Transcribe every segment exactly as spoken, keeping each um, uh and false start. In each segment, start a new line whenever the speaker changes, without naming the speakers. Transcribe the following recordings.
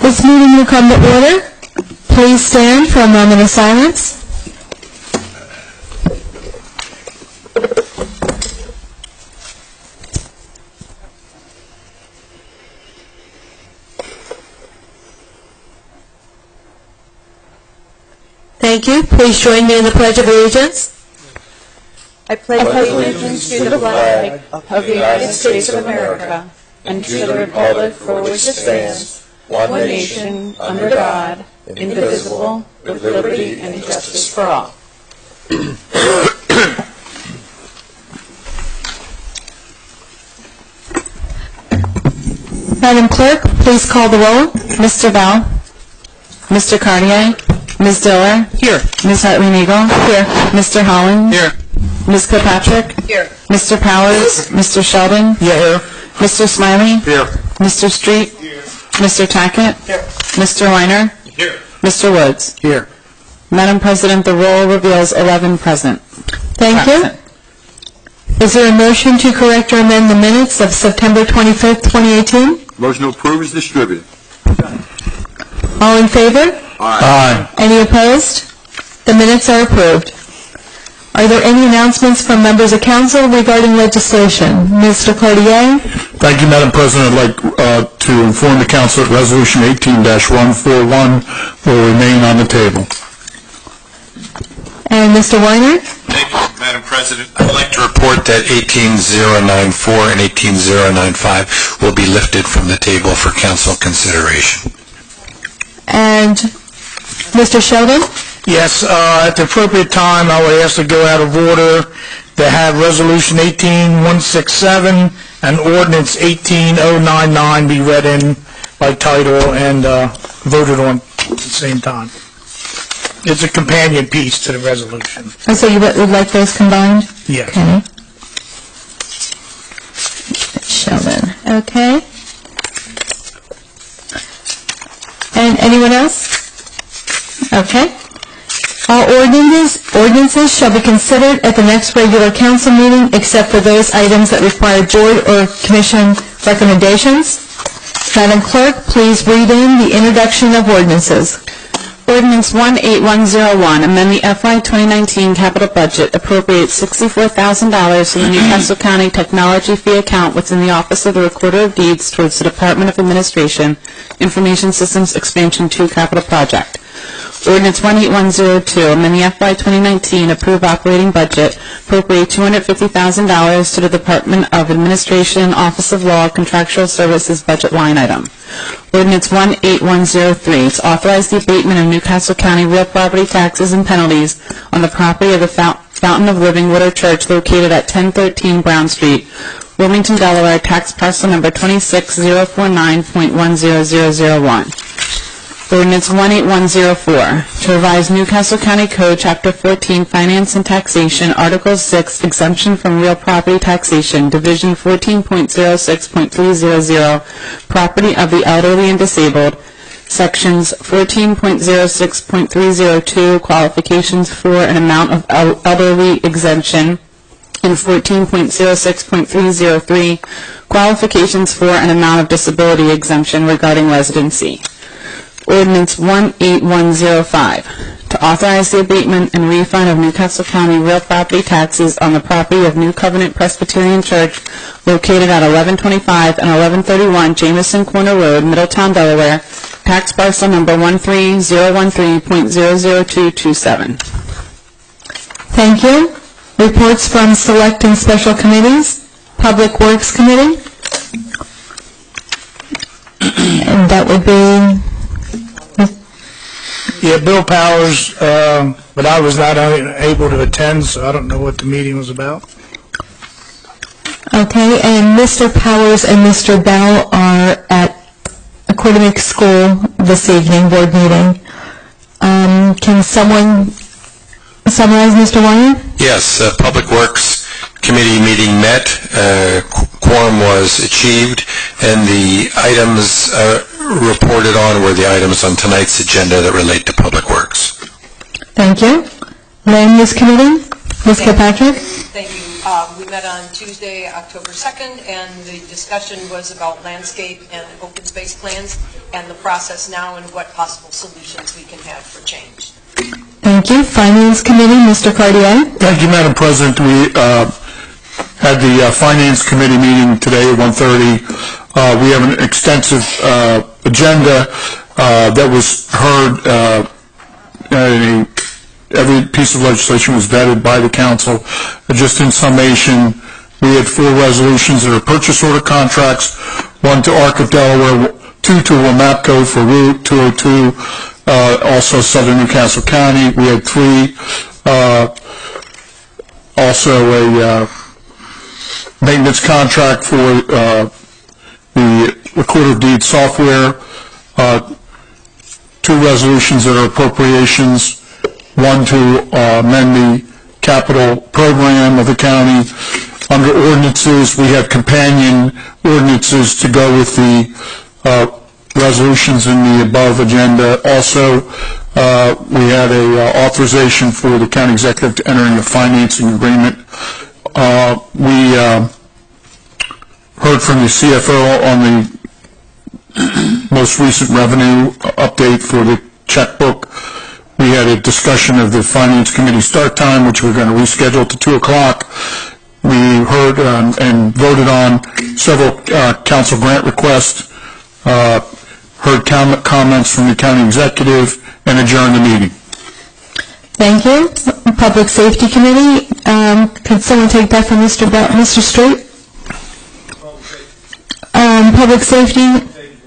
This meeting will come to order. Please stand for a moment of silence. Thank you. Please join me in the Pledge of Allegiance.
I pledge allegiance to the flag of the United States of America and to the republic for which it stands, one nation, under God, indivisible, with liberty and justice for all.
Madam Clerk, please call the roll. Mister Bell. Mister Cartier. Miz Diller.
Here.
Miz Hartley-Neagle. Here. Mister Holland.
Here.
Miz Kilpatrick.
Here.
Mister Powers. Mister Sheldon.
Yeah, here.
Mister Smiley.
Here.
Mister Street.
Here.
Mister Tackett.
Here.
Mister Weiner.
Here.
Mister Woods.
Here.
Madam President, the roll reveals eleven present. Thank you. Is there a motion to correct or amend the minutes of September twenty-fifth, twenty eighteen?
Motion to approve is distributed.
All in favor?
Aye.
Any opposed? The minutes are approved. Are there any announcements from members of council regarding legislation? Mister Cloutier?
Thank you, Madam President. I'd like uh, to inform the council that Resolution eighteen dash one forty-one will remain on the table.
And Mister Weiner?
Thank you, Madam President. I'd like to report that eighteen thousand ninety-four and eighteen thousand ninety-five will be lifted from the table for council consideration.
And Mister Sheldon?
Yes, uh, at the appropriate time, I would ask to go out of order to have Resolution eighteen one sixty-seven and Ordinance eighteen oh ninety-nine be read in by title and uh, voted on at the same time. It's a companion piece to the resolution.
Oh, so you would would like those combined?
Yes.
Okay. Sheldon. Okay. And anyone else? Okay. All ordinances, ordinances shall be considered at the next regular council meeting except for those items that require board or commission recommendations. Madam Clerk, please read in the introduction of ordinances.
Ordinance eighteen one oh one, amend the F Y twenty nineteen capital budget, appropriate sixty-four thousand dollars from the Newcastle County Technology Fee account within the Office of the Recorder of Deeds towards the Department of Administration Information Systems Expansion two capital project. Ordinance eighteen one oh two, amend the F Y twenty nineteen approved operating budget, appropriate two hundred fifty thousand dollars to the Department of Administration Office of Law Contractual Services budget line item. Ordinance eighteen one oh three, to authorize the abatement of Newcastle County real property taxes and penalties on the property of the Fountain of Living Water Church located at ten thirteen Brown Street, Wilmington, Delaware, tax parcel number twenty-six thousand forty-nine point one zero zero zero one. Ordinance eighteen one oh four, to revise Newcastle County Code, Chapter fourteen, Finance and Taxation, Article six, Exemption from Real Property Taxation, Division fourteen point oh six point three hundred, Property of the Elderly and Disabled, Sections fourteen point oh six point three oh two, Qualifications for an Amount of el Elderly Exemption, and fourteen point oh six point three oh three, Qualifications for an Amount of Disability Exemption regarding residency. Ordinance eighteen one oh five, to authorize the abatement and refund of Newcastle County real property taxes on the property of New Covenant Presbyterian Church located at eleven twenty-five and eleven thirty-one Jameson Corner Road, Middletown, Delaware, tax parcel number one three zero one three point zero zero two two seven.
Thank you. Reports from select and special committees. Public Works Committee. And that would be...
Yeah, Bill Powers, uh, but I was not able to attend, so I don't know what the meeting was about.
Okay, and Mister Powers and Mister Bell are at Aquidneck School this evening, board meeting. Um, can someone summarize, Mister Weiner?
Yes, uh, Public Works Committee meeting met, uh, quorum was achieved, and the items uh, reported on were the items on tonight's agenda that relate to Public Works.
Thank you. Land Use Committee, Miz Kilpatrick?
Thank you.
Uh, We met on Tuesday, October second, and the discussion was about landscape and open space plans and the process now and what possible solutions we can have for change.
Thank you. Finance Committee, Mister Cartier.
Thank you, Madam President. We uh, had the uh, Finance Committee meeting today at one thirty. Uh, we have an extensive uh, agenda uh, that was heard. Uh, a, every piece of legislation was vetted by the council. Uh, just in summation, we had four resolutions that are purchase order contracts, one to Arc of Delaware, two to WMAPCO for Route two oh two, uh, also Southern Newcastle County. We had three, uh, also a uh, maintenance contract for uh, the Recorder of Deeds software, uh, two resolutions that are appropriations, one to uh, amend the capital program of the county. Under ordinances, we have companion ordinances to go with the uh, resolutions in the above agenda. Also, uh, we had a uh, authorization for the county executive to enter into a financing agreement. Uh, we uh, heard from the C F O on the most recent revenue update for the checkbook. We had a discussion of the Finance Committee start time, which we're going to reschedule to two o'clock. We heard um, and voted on several uh, council grant requests, uh, heard com comments from the county executive, and adjourned the meeting.
Thank you. Public Safety Committee, um, could someone take that from Mister Bell, Mister Street? Um, Public Safety.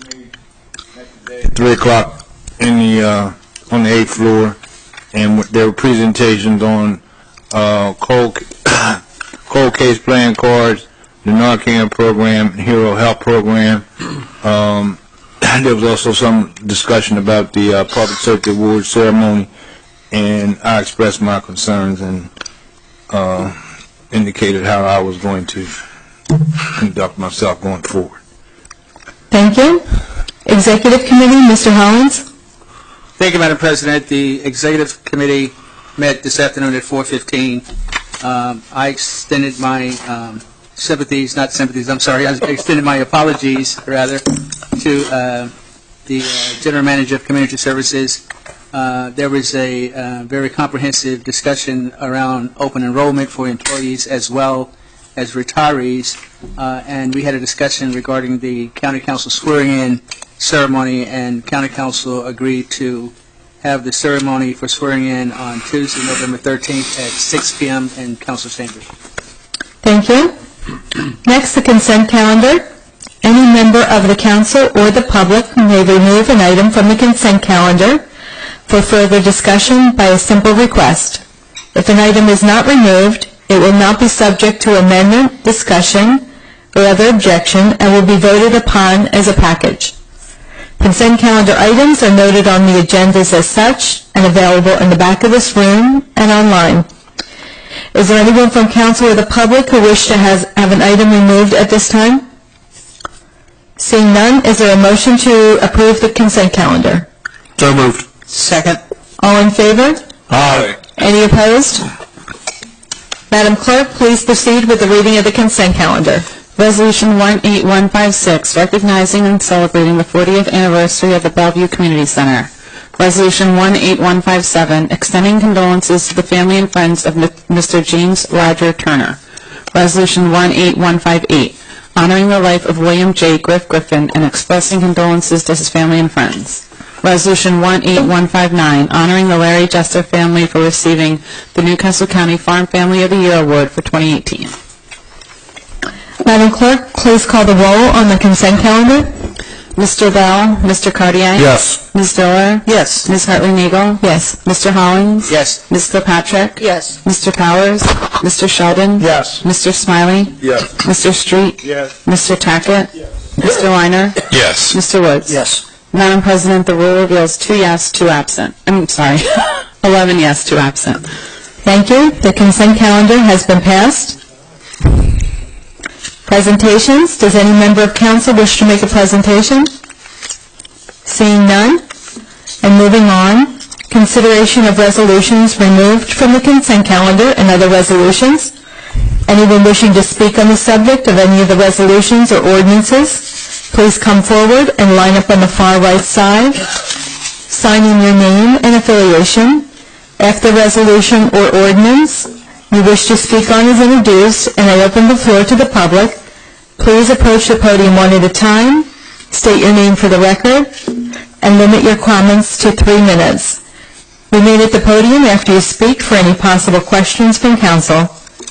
Three o'clock in the uh, on the eighth floor, and there were presentations on uh, cold cold case playing cards, the Narcan program, and Hero Health program. Um, there was also some discussion about the uh, Public Safety Awards ceremony, and I expressed my concerns and uh, indicated how I was going to conduct myself going forward.
Thank you. Executive Committee, Mister Hollins.
Thank you, Madam President. The Executive Committee met this afternoon at four fifteen. Um, I extended my um, sympathies, not sympathies, I'm sorry, I extended my apologies, rather, to uh, the uh, General Manager of Community Services. Uh, there was a uh, very comprehensive discussion around open enrollment for employees as well as retirees, uh, and we had a discussion regarding the County Council swearing-in ceremony, and County Council agreed to have the ceremony for swearing in on Tuesday, November thirteenth at six p m in Council Chambers.
Thank you. Next, the consent calendar. Any member of the council or the public may remove an item from the consent calendar for further discussion by a simple request. If an item is not removed, it will not be subject to amendment, discussion, or other objection, and will be voted upon as a package. Consent calendar items are noted on the agendas as such and available in the back of this room and online. Is there anyone from council or the public who wish to has, have an item removed at this time? Seeing none, is there a motion to approve the consent calendar?
So moved.
Second.
All in favor?
Aye.
Any opposed? Madam Clerk, please proceed with the reading of the consent calendar.
Resolution one eight one five six, recognizing and celebrating the fortieth anniversary of the Bellevue Community Center. Resolution one eight one five seven, extending condolences to the family and friends of Mister James Roger Turner. Resolution one eight one five eight, honoring the life of William J. Griff Griffin and expressing condolences to his family and friends. Resolution one eight one five nine, honoring the Larry Jester family for receiving the Newcastle County Farm Family of the Year Award for twenty eighteen.
Madam Clerk, please call the roll on the consent calendar.
Mister Bell, Mister Cartier?
Yes.
Miz Diller?
Yes.
Miz Hartley-Nagel?
Yes.
Mister Hollins?
Yes.
Miz Kilpatrick?
Yes.
Mister Powers? Mister Sheldon?
Yes.
Mister Smiley?
Yes.
Mister Street?
Yes.
Mister Tackett? Yes. Mister Weiner?
Yes.
Mister Woods?
Yes.
Madam President, the rule reveals two yes, two absent. I'm sorry, eleven yes, two absent.
Thank you. The consent calendar has been passed. Presentations. Does any member of council wish to make a presentation? Seeing none. And moving on, consideration of resolutions removed from the consent calendar and other resolutions. Anyone wishing to speak on the subject of any of the resolutions or ordinances, please come forward and line up on the far right side, signing your name and affiliation. If the resolution or ordinance you wish to speak on is introduced and I open the floor to the public, please approach the podium one at a time, state your name for the record, and limit your comments to three minutes. Remain at the podium after you speak for any possible questions from council.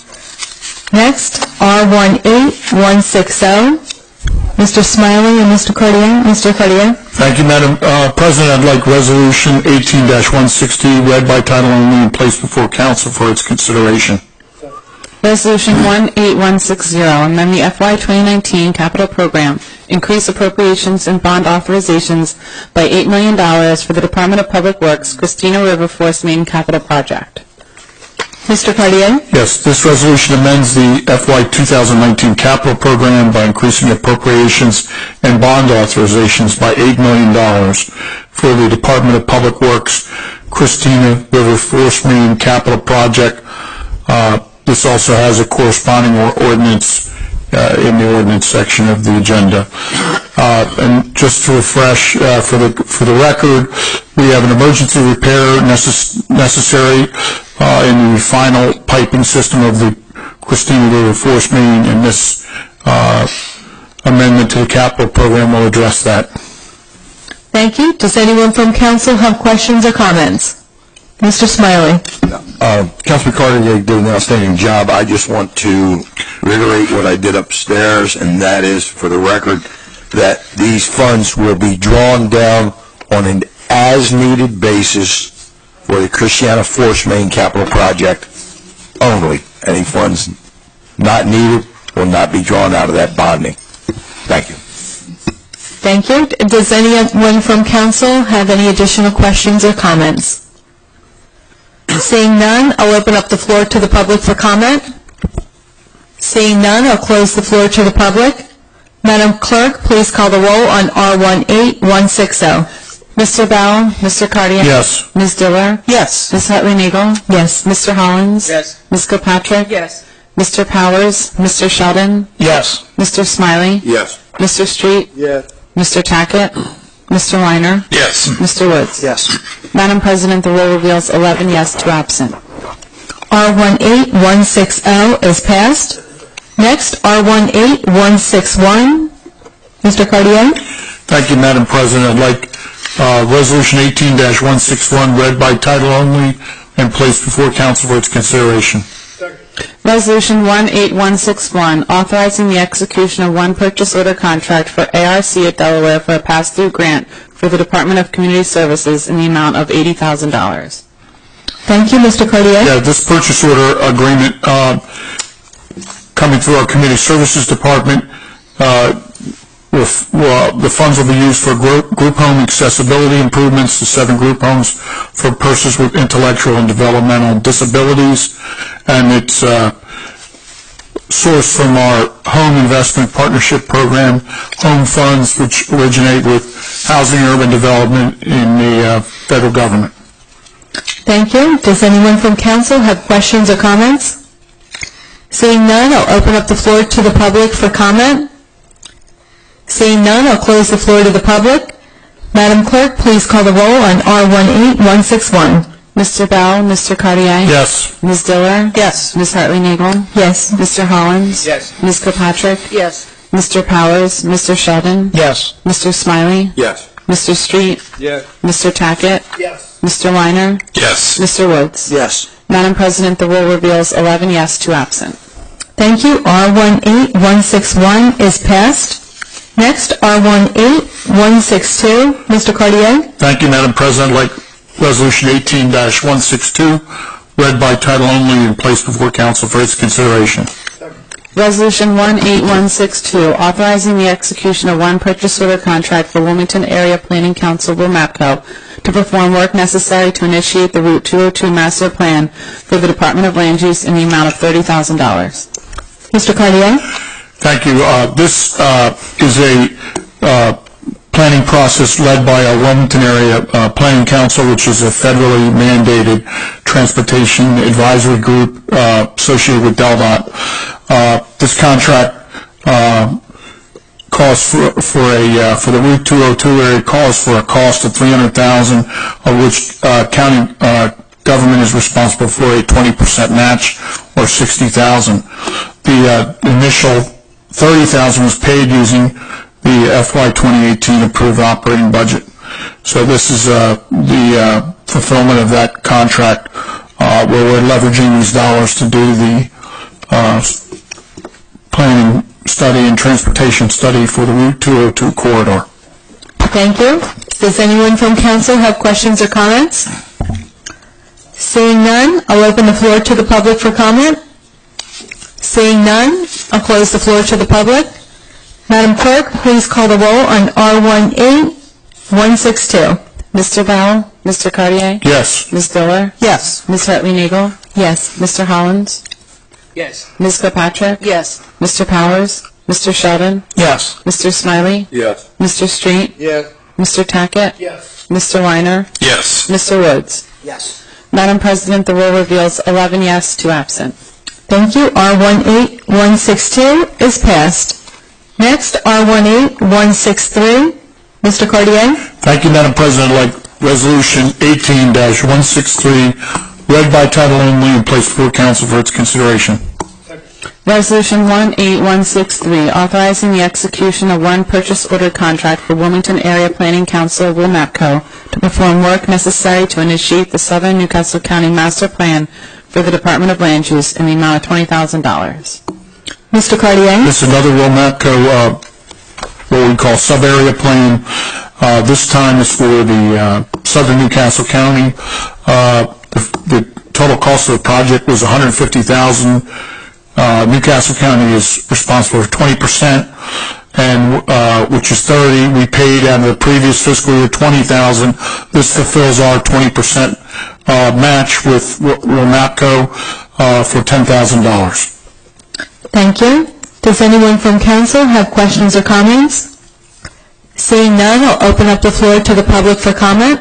Next, R one eight one six zero. Mister Smiley and Mister Cartier. Mister Cartier.
Thank you, Madam uh, President. I'd like Resolution eighteen dash one sixty read by title only and placed before council for its consideration.
Resolution one eight one six zero, amend the F Y twenty nineteen capital program, increase appropriations and bond authorizations by eight million dollars for the Department of Public Works Christina River Force Main Capital Project.
Mister Cartier.
Yes, this resolution amends the F Y two thousand nineteen capital program by increasing appropriations and bond authorizations by eight million dollars for the Department of Public Works Christina River Force Main Capital Project. Uh, this also has a corresponding or ordinance uh, in the ordinance section of the agenda. Uh, and just to refresh uh, for the for the record, we have an emergency repair necess necessary uh, in the final piping system of the Christina River Force Main, and this uh, amendment to the capital program will address that.
Thank you. Does anyone from council have questions or comments? Mister Smiley.
Uh, Councilman Carter, you did an outstanding job. I just want to reiterate what I did upstairs, and that is, for the record, that these funds will be drawn down on an as-needed basis for the Christiana Force Main Capital Project only. Any funds not needed will not be drawn out of that bonding. Thank you.
Thank you. Does anyone from council have any additional questions or comments? Seeing none, I'll open up the floor to the public for comment. Seeing none, I'll close the floor to the public. Madam Clerk, please call the roll on R one eight one six zero.
Mister Bell, Mister Cartier.
Yes.
Miz Diller.
Yes.
Miz Hartley-Nagel.
Yes.
Mister Hollins.
Yes.
Miz Kilpatrick.
Yes.
Mister Powers. Mister Sheldon.
Yes.
Mister Smiley.
Yes.
Mister Street.
Yes.
Mister Tackett. Mister Weiner.
Yes.
Mister Woods.
Yes.
Madam President, the roll reveals eleven yes, two absent.
R one eight one six zero is passed. Next, R one eight one six one. Mister Cartier.
Thank you, Madam President. I'd like uh, Resolution eighteen dash one six one read by title only and placed before council for its consideration.
Resolution one eight one six one, authorizing the execution of one purchase order contract for A R C at Delaware for a pass-through grant for the Department of Community Services in the amount of eighty thousand dollars.
Thank you, Mister Cartier.
Yeah, this purchase order agreement uh, coming through our Community Services Department, uh, with, well, the funds will be used for group, group home accessibility improvements to seven group homes for persons with intellectual and developmental disabilities, and it's uh, sourced from our Home Investment Partnership Program, home funds which originate with Housing and Urban Development in the uh, federal government.
Thank you. Does anyone from council have questions or comments? Seeing none, I'll open up the floor to the public for comment. Seeing none, I'll close the floor to the public. Madam Clerk, please call the roll on R one eight one six one.
Mister Bell, Mister Cartier.
Yes.
Miz Diller.
Yes.
Miz Hartley-Nagel.
Yes.
Mister Hollins.
Yes.
Miz Kilpatrick.
Yes.
Mister Powers. Mister Sheldon.
Yes.
Mister Smiley.
Yes.
Mister Street.
Yes.
Mister Tackett.
Yes.
Mister Weiner.
Yes.
Mister Woods.
Yes.
Madam President, the roll reveals eleven yes, two absent.
Thank you. R one eight one six one is passed. Next, R one eight one six two. Mister Cartier.
Thank you, Madam President. I'd like Resolution eighteen dash one six two read by title only and placed before council for its consideration.
Resolution one eight one six two, authorizing the execution of one purchase order contract for Wilmington Area Planning Council, WMAPCO, to perform work necessary to initiate the Route two oh two Master Plan for the Department of Land Use in the amount of thirty thousand dollars.
Mister Cartier.
Thank you. Uh, this uh, is a uh, planning process led by our Wilmington Area uh, Planning Council, which is a federally mandated Transportation Advisory Group uh, associated with DelDOT. Uh, This contract uh, calls for for a uh, for the Route two oh two area calls for a cost of three hundred thousand dollars, of which uh, county uh, government is responsible for a twenty percent match, or sixty thousand dollars. The uh, initial thirty thousand dollars was paid using the F Y twenty eighteen approved operating budget. So this is uh, the uh, fulfillment of that contract, uh, where we're leveraging these dollars to do the uh, planning study and transportation study for the Route two oh two corridor.
Thank you. Does anyone from council have questions or comments? Seeing none, I'll open the floor to the public for comment. Seeing none, I'll close the floor to the public. Madam Clerk, please call the roll on R one eight one six two.
Mister Bell? Mister Cartier?
Yes.
Miz Diller?
Yes.
Miz Hartley-Nagel?
Yes.
Mister Hollins?
Yes.
Miz Kilpatrick?
Yes.
Mister Powers? Mister Sheldon?
Yes.
Mister Smiley?
Yes.
Mister Street?
Yes.
Mister Tackett?
Yes.
Mister Weiner?
Yes.
Mister Woods?
Yes.
Madam President, the roll reveals eleven yes, two absent.
Thank you. R one eight one six two is passed. Next, R one eight one six three. Mister Cartier?
Thank you, Madam President. I'd like Resolution eighteen dash one six three read by title only and placed before council for its consideration.
Resolution one eight one six three, authorizing the execution of one purchase order contract for Wilmington Area Planning Council, WILMAPCO, to perform work necessary to initiate the Southern Newcastle County Master Plan for the Department of Land Use in the amount of twenty thousand dollars.
Mister Cartier?
This is another WILMAPCO, uh, what we call sub-area plan. Uh, this time is for the uh, Southern Newcastle County. Uh, the, the total cost of the project was one hundred fifty thousand dollars. Uh, Newcastle County is responsible for twenty percent, and uh, which is thirty. We paid out of the previous fiscal year twenty thousand. This fulfills our twenty percent uh, match with WILMAPCO uh, for ten thousand dollars.
Thank you. Does anyone from council have questions or comments? Seeing none, I'll open up the floor to the public for comment.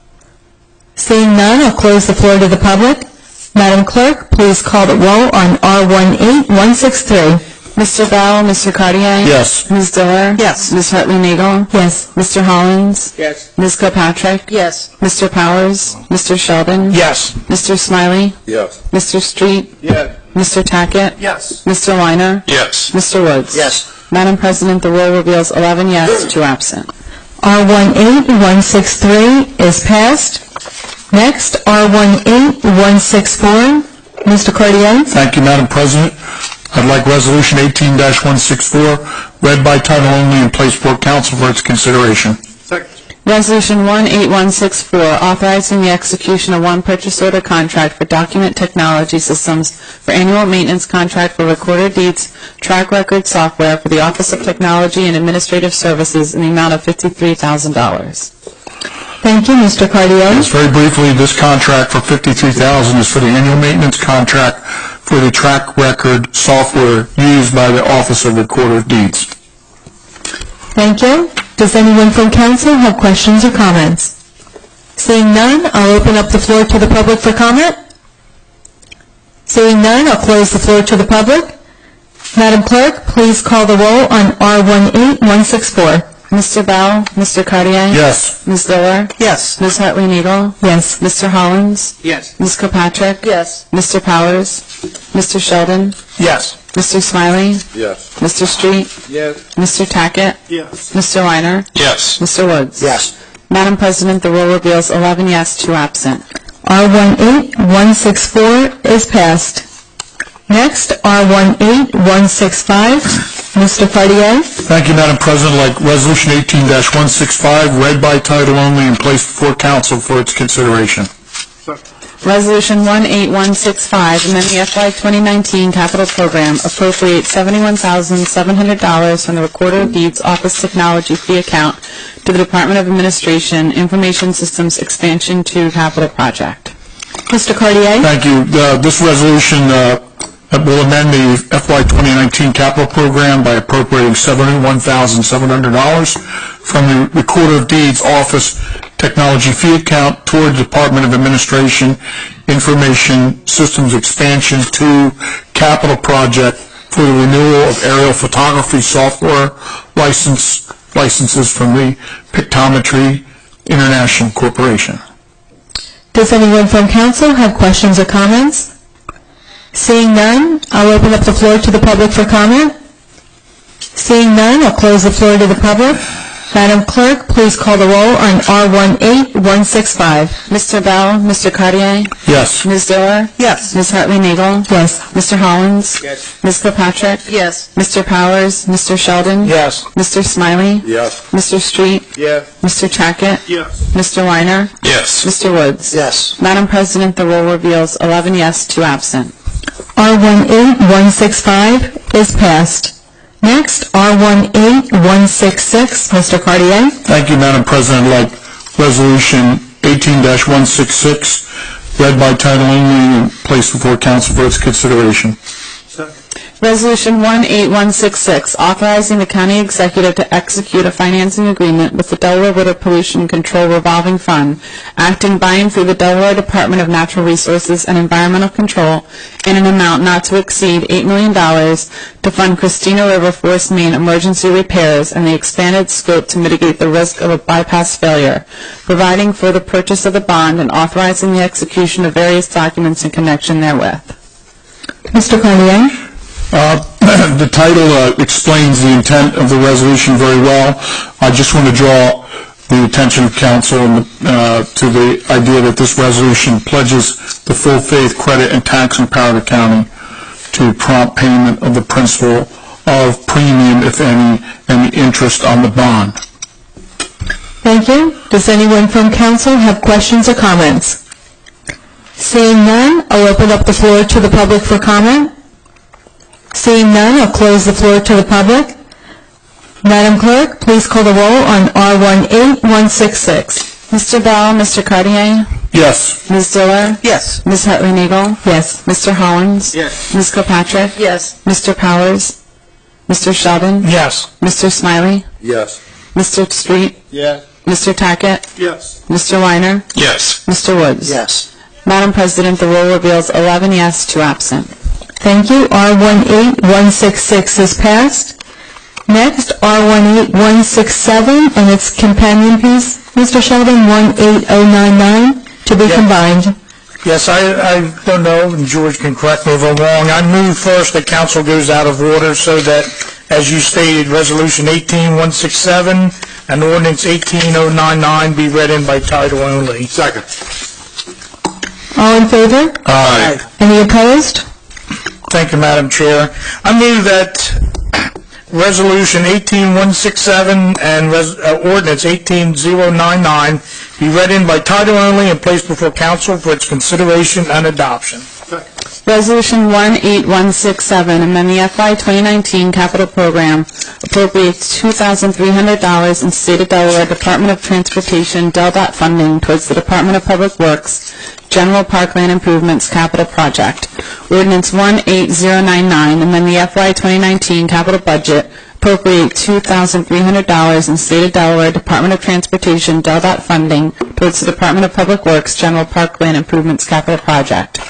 Seeing none, I'll close the floor to the public. Madam Clerk, please call the roll on R one eight one six three.
Mister Bell? Mister Cartier?
Yes.
Miz Diller?
Yes.
Miz Hartley-Nagel?
Yes.
Mister Hollins?
Yes.
Miz Kilpatrick?
Yes.
Mister Powers? Mister Sheldon?
Yes.
Mister Smiley?
Yes.
Mister Street?
Yes.
Mister Tackett?
Yes.
Mister Weiner?
Yes.
Mister Woods?
Yes.
Madam President, the roll reveals eleven yes, two absent.
R one eight one six three is passed. Next, R one eight one six four. Mister Cartier?
Thank you, Madam President. I'd like Resolution eighteen dash one six four read by title only and placed before council for its consideration.
Resolution one eight one six four, authorizing the execution of one purchase order contract for document technology systems for annual maintenance contract for recorder deeds, track record software for the Office of Technology and Administrative Services in the amount of fifty-three thousand dollars.
Thank you, Mister Cartier.
Yes, very briefly, this contract for fifty-three thousand dollars is for the annual maintenance contract for the track record software used by the Office of Recorder of Deeds.
Thank you. Does anyone from council have questions or comments? Seeing none, I'll open up the floor to the public for comment. Seeing none, I'll close the floor to the public. Madam Clerk, please call the roll on R one eight one six four.
Mister Bell? Mister Cartier?
Yes.
Miz Diller?
Yes.
Miz Hartley-Nagel?
Yes.
Mister Hollins?
Yes.
Miz Kilpatrick?
Yes.
Mister Powers? Mister Sheldon?
Yes.
Mister Smiley?
Yes.
Mister Street?
Yes.
Mister Tackett?
Yes.
Mister Weiner?
Yes.
Mister Woods?
Yes.
Madam President, the roll reveals eleven yes, two absent.
R one eight one six four is passed. Next, R one eight one six five. Mister Cartier?
Thank you, Madam President. I'd like Resolution eighteen dash one six five read by title only and placed before council for its consideration.
Resolution one eight one six five, amend the F Y twenty nineteen capital program, appropriate seventy-one thousand seven hundred dollars from the Recorder of Deeds Office Technology fee account to the Department of Administration Information Systems Expansion two capital project.
Mister Cartier?
Thank you. Uh, This resolution uh, will amend the F Y twenty nineteen capital program by appropriating seventy-one thousand seven hundred dollars from the Recorder of Deeds Office Technology fee account toward the Department of Administration Information Systems Expansion two capital project for the renewal of aerial photography software license licenses from the Pictometry International Corporation.
Does anyone from council have questions or comments? Seeing none, I'll open up the floor to the public for comment. Seeing none, I'll close the floor to the public. Madam Clerk, please call the roll on R one eight one six five.
Mister Bell, Mister Cartier?
Yes.
Miz Diller?
Yes.
Miz Hartley Nagel?
Yes.
Mister Hollins?
Yes.
Miz Kilpatrick?
Yes.
Mister Powers? Mister Sheldon?
Yes.
Mister Smiley?
Yes.
Mister Street?
Yes.
Mister Tackett?
Yes.
Mister Weiner?
Yes.
Mister Woods?
Yes.
Madam President, the roll reveals eleven yes, two absent.
R one eight one six five is passed. Next, R one eight one six six, Mister Cartier.
Thank you, Madam President. I'd like Resolution eighteen dash one sixty-six read by title only and placed before council for its consideration.
Resolution one eight one six six, authorizing the county executive to execute a financing agreement with the Delaware Water Pollution Control Revolving Fund, acting by and through the Delaware Department of Natural Resources and Environmental Control in an amount not to exceed eight million dollars to fund Christina River Force Main emergency repairs and the expanded scope to mitigate the risk of a bypass failure, providing for the purchase of the bond and authorizing the execution of various documents in connection therewith.
Mister Cartier.
Uh, The title uh, explains the intent of the resolution very well. I just want to draw the attention of council uh, to the idea that this resolution pledges the full faith, credit, and taxing power of the county to prompt payment of the principal of premium, if any, and the interest on the bond.
Thank you. Does anyone from council have questions or comments? Seeing none, I'll open up the floor to the public for comment. Seeing none, I'll close the floor to the public. Madam Clerk, please call the roll on R one eight one six six.
Mister Bell, Mister Cartier?
Yes.
Miz Diller?
Yes.
Miz Hartley Nagel?
Yes.
Mister Hollins?
Yes.
Miz Kilpatrick?
Yes.
Mister Powers? Mister Sheldon?
Yes.
Mister Smiley?
Yes.
Mister Street?
Yes.
Mister Tackett?
Yes.
Mister Weiner?
Yes.
Mister Woods?
Yes.
Madam President, the roll reveals eleven yes, two absent.
Thank you. R one eight one six six is passed. Next, R one eight one six seven and its companion piece, Mister Sheldon, one eight oh nine nine, to be
Yeah.
combined.
Yes, I, I don't know, and George can correct me if I'm wrong. I move first that council goes out of order so that, as you stated, Resolution eighteen one sixty-seven and Ordinance eighteen oh ninety-nine be read in by title only.
Second.
All in favor?
Aye.
Any opposed?
Thank you, Madam Chair. I move that Resolution eighteen one sixty-seven and res, uh, Ordinance eighteen oh ninety-nine be read in by title only and placed before council for its consideration and adoption.
Resolution one eight one six seven, amend the F Y twenty nineteen capital program, appropriates two thousand three hundred dollars in State of Delaware Department of Transportation D E L D O T funding towards the Department of Public Works General Parkland Improvements Capital Project. Ordinance one eight oh nine nine, amend the F Y twenty nineteen capital budget, appropriate two thousand three hundred dollars in State of Delaware Department of Transportation D E L D O T funding towards the Department of Public Works General Parkland Improvements Capital Project.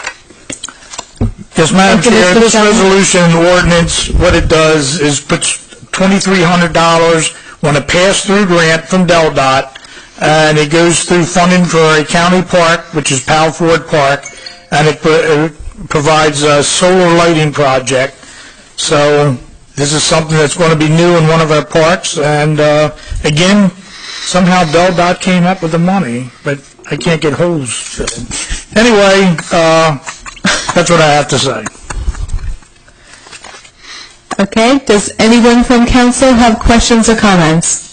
Yes, Madam
Thank you,
Chair,
Mister
this
Sheldon.
resolution ordinance, what it does is puts twenty-three hundred dollars on a pass-through grant from D E L D O T, and it goes through funding for a county park, which is Powell Ford Park, and it pro- uh, provides a solar lighting project. So this is something that's going to be new in one of our parks, and uh, again, somehow D E L D O T came up with the money, but I can't get holes filled. Anyway, uh, that's what I have to say.
Okay, does anyone from council have questions or comments?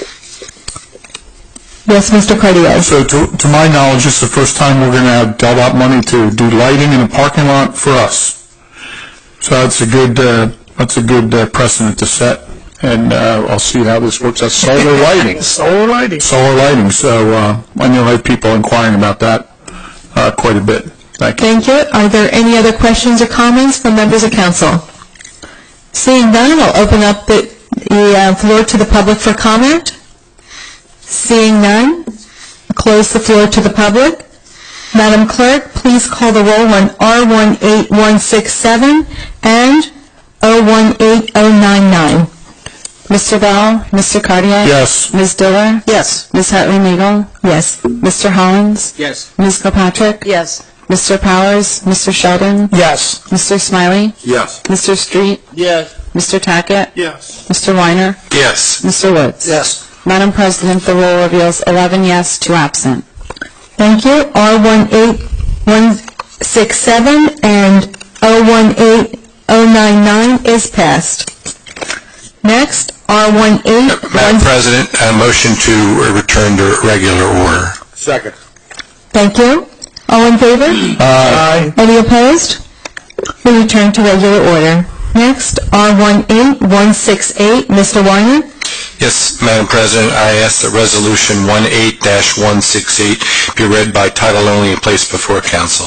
Yes, Mister Cartier.
So to, to my knowledge, this is the first time we're going to have D E L D O T money to do lighting in a parking lot for us. So that's a good, uh, that's a good uh, precedent to set, and uh, I'll see how this works out. Solar lighting.
Solar lighting.
Solar lighting, so uh, I know I have people inquiring about that uh, quite a bit. Thank you.
Thank you. Are there any other questions or comments from members of council? Seeing none, I'll open up the, the uh, floor to the public for comment. Seeing none, close the floor to the public. Madam Clerk, please call the roll on R one eight one six seven and O one eight O nine nine.
Mister Bell, Mister Cartier?
Yes.
Miz Diller?
Yes.
Miz Hartley-Meagle?
Yes.
Mister Hollins?
Yes.
Miz Kilpatrick?
Yes.
Mister Powers? Mister Sheldon?
Yes.
Mister Smiley?
Yes.
Mister Street?
Yes.
Mister Tackett?
Yes.
Mister Weiner?
Yes.
Mister Woods?
Yes.
Madam President, the roll reveals eleven yes, two absent.
Thank you. R one eight one six seven and O one eight O nine nine is passed. Next, R one eight
Madam
one...
President, a motion to return to regular order.
Second.
Thank you. All in favor?
Aye.
Any opposed? We return to regular order. Next, R one eight one six eight, Mister Weiner.
Yes, Madam President, I ask that Resolution eighteen dash one six eight be read by title only and placed before council.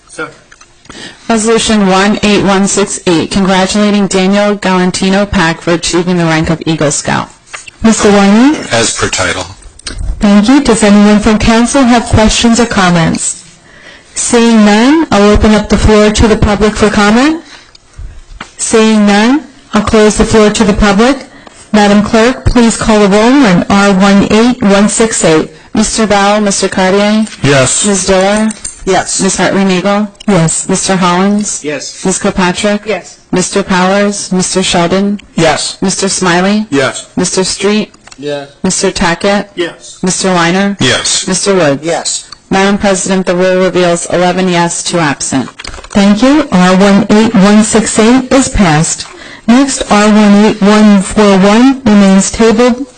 Resolution eighteen one six eight, congratulating Daniel Galantino Pack for achieving the rank of Eagle Scout.
Mister Weiner.
As per title.
Thank you. Does anyone from council have questions or comments? Seeing none, I'll open up the floor to the public for comment. Seeing none, I'll close the floor to the public. Madam Clerk, please call the roll on R one eight one six eight.
Mister Bell, Mister Cartier?
Yes.
Miz Diller?
Yes.
Miz Hartley-Meagle?
Yes.
Mister Hollins?
Yes.
Miz Kilpatrick?
Yes.
Mister Powers? Mister Sheldon?
Yes.
Mister Smiley?
Yes.
Mister Street?
Yes.
Mister Tackett?
Yes.
Mister Weiner?
Yes.
Mister Woods?
Yes.
Madam President, the roll reveals eleven yes, two absent.
Thank you. R one eight one six eight is passed. Next, R one eight one four one remains tabled.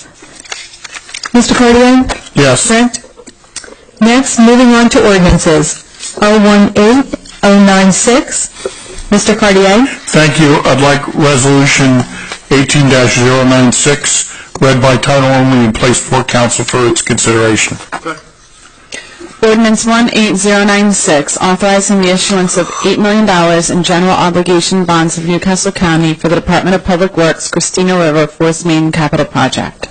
Mister Cartier?
Yes.
Correct. Next, moving on to ordinances. O one eight O nine six. Mister Cartier?
Thank you. I'd like Resolution eighteen dash zero nine six read by title only and placed before council for its consideration.
Ordinance eighteen zero nine six, authorizing the issuance of eight million dollars in general obligation bonds of Newcastle County for the Department of Public Works Christina River Force Main Capital Project.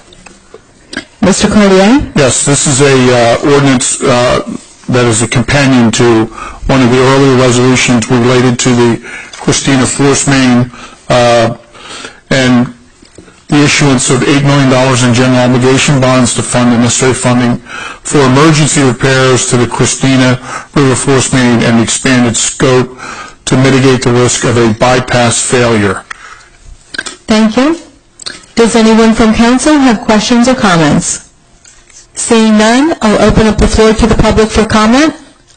Mister Cartier?
Yes, this is a uh, ordinance uh, that is a companion to one of the earlier resolutions related to the Christina Force Main uh, and the issuance of eight million dollars in general obligation bonds to fund the necessary funding for emergency repairs to the Christina River Force Main and the expanded scope to mitigate the risk of a bypass failure.
Thank you. Does anyone from council have questions or comments? Seeing none, I'll open up the floor to the public for comment.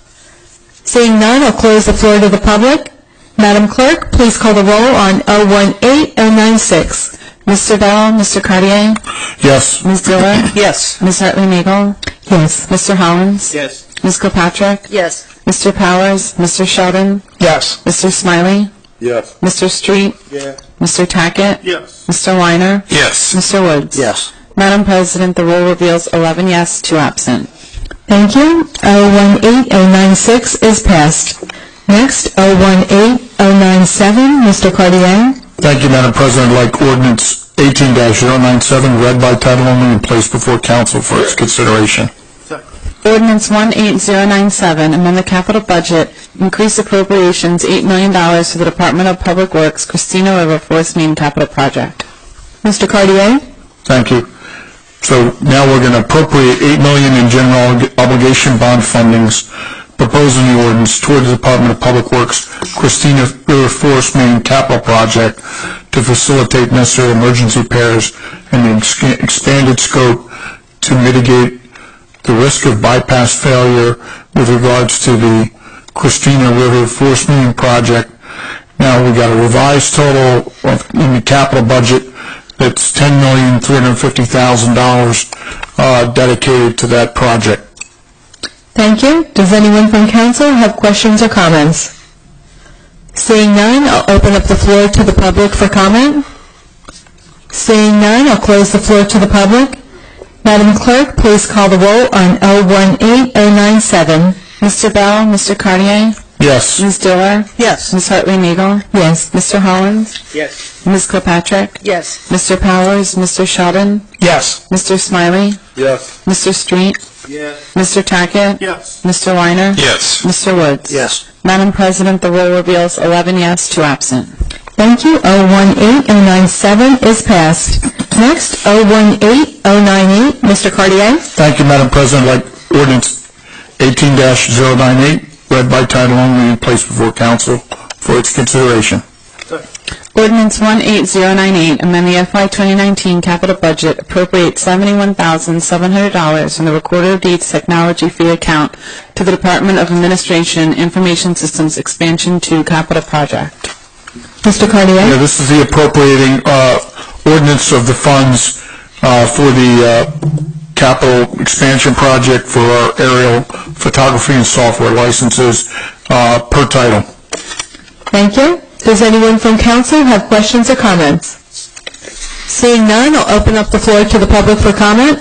Seeing none, I'll close the floor to the public. Madam Clerk, please call the roll on O one eight O nine six.
Mister Bell, Mister Cartier?
Yes.
Miz Diller?
Yes.
Miz Hartley-Meagle?
Yes.
Mister Hollins?
Yes.
Miz Kilpatrick?
Yes.
Mister Powers? Mister Sheldon?
Yes.
Mister Smiley?
Yes.
Mister Street?
Yes.
Mister Tackett?
Yes.
Mister Weiner?
Yes.
Mister Woods?
Yes.
Madam President, the roll reveals eleven yes, two absent.
Thank you. O one eight O nine six is passed. Next, O one eight O nine seven, Mister Cartier.
Thank you, Madam President. I'd like Ordinance eighteen dash zero nine seven read by title only and placed before council for its consideration.
Ordinance eighteen zero nine seven, amend the capital budget, increase appropriations eight million dollars to the Department of Public Works Christina River Force Main Capital Project.
Mister Cartier.
Thank you. So now we're going to appropriate eight million dollars in general obligation bond fundings proposed in the ordinance toward the Department of Public Works Christina River Force Main Capital Project to facilitate necessary emergency repairs and the ex expanded scope to mitigate the risk of bypass failure with regards to the Christina River Force Main Project. Now we got a revised total of, in the capital budget that's ten million three hundred fifty thousand dollars uh, dedicated to that project.
Thank you. Does anyone from council have questions or comments? Seeing none, I'll open up the floor to the public for comment. Seeing none, I'll close the floor to the public. Madam Clerk, please call the roll on O one eight O nine seven.
Mister Bell, Mister Cartier?
Yes.
Miz Diller?
Yes.
Miz Hartley Nagel?
Yes.
Mister Hollins?
Yes.
Miz Kilpatrick?
Yes.
Mister Powers? Mister Sheldon?
Yes.
Mister Smiley?
Yes.
Mister Street?
Yes.
Mister Tackett?
Yes.
Mister Weiner?
Yes.
Mister Woods?
Yes.
Madam President, the roll reveals eleven yes, two absent.
Thank you. oh one eight oh nine seven is passed. Next, oh one eight oh nine eight, Mister Cartier.
Thank you, Madam President. I'd like ordinance eighteen dash zero nine eight, read by title only and placed before council for its consideration.
Ordinance one eight zero nine eight, amend the F Y twenty nineteen capital budget, appropriate seventy-one thousand seven hundred dollars from the Recorder of Deeds Technology Fee account to the Department of Administration Information Systems Expansion two capital project.
Mister Cartier.
Yeah, this is the appropriating uh, ordinance of the funds uh, for the uh, capital expansion project for our aerial photography and software licenses uh, per title.
Thank you. Does anyone from council have questions or comments? Seeing none, I'll open up the floor to the public for comment.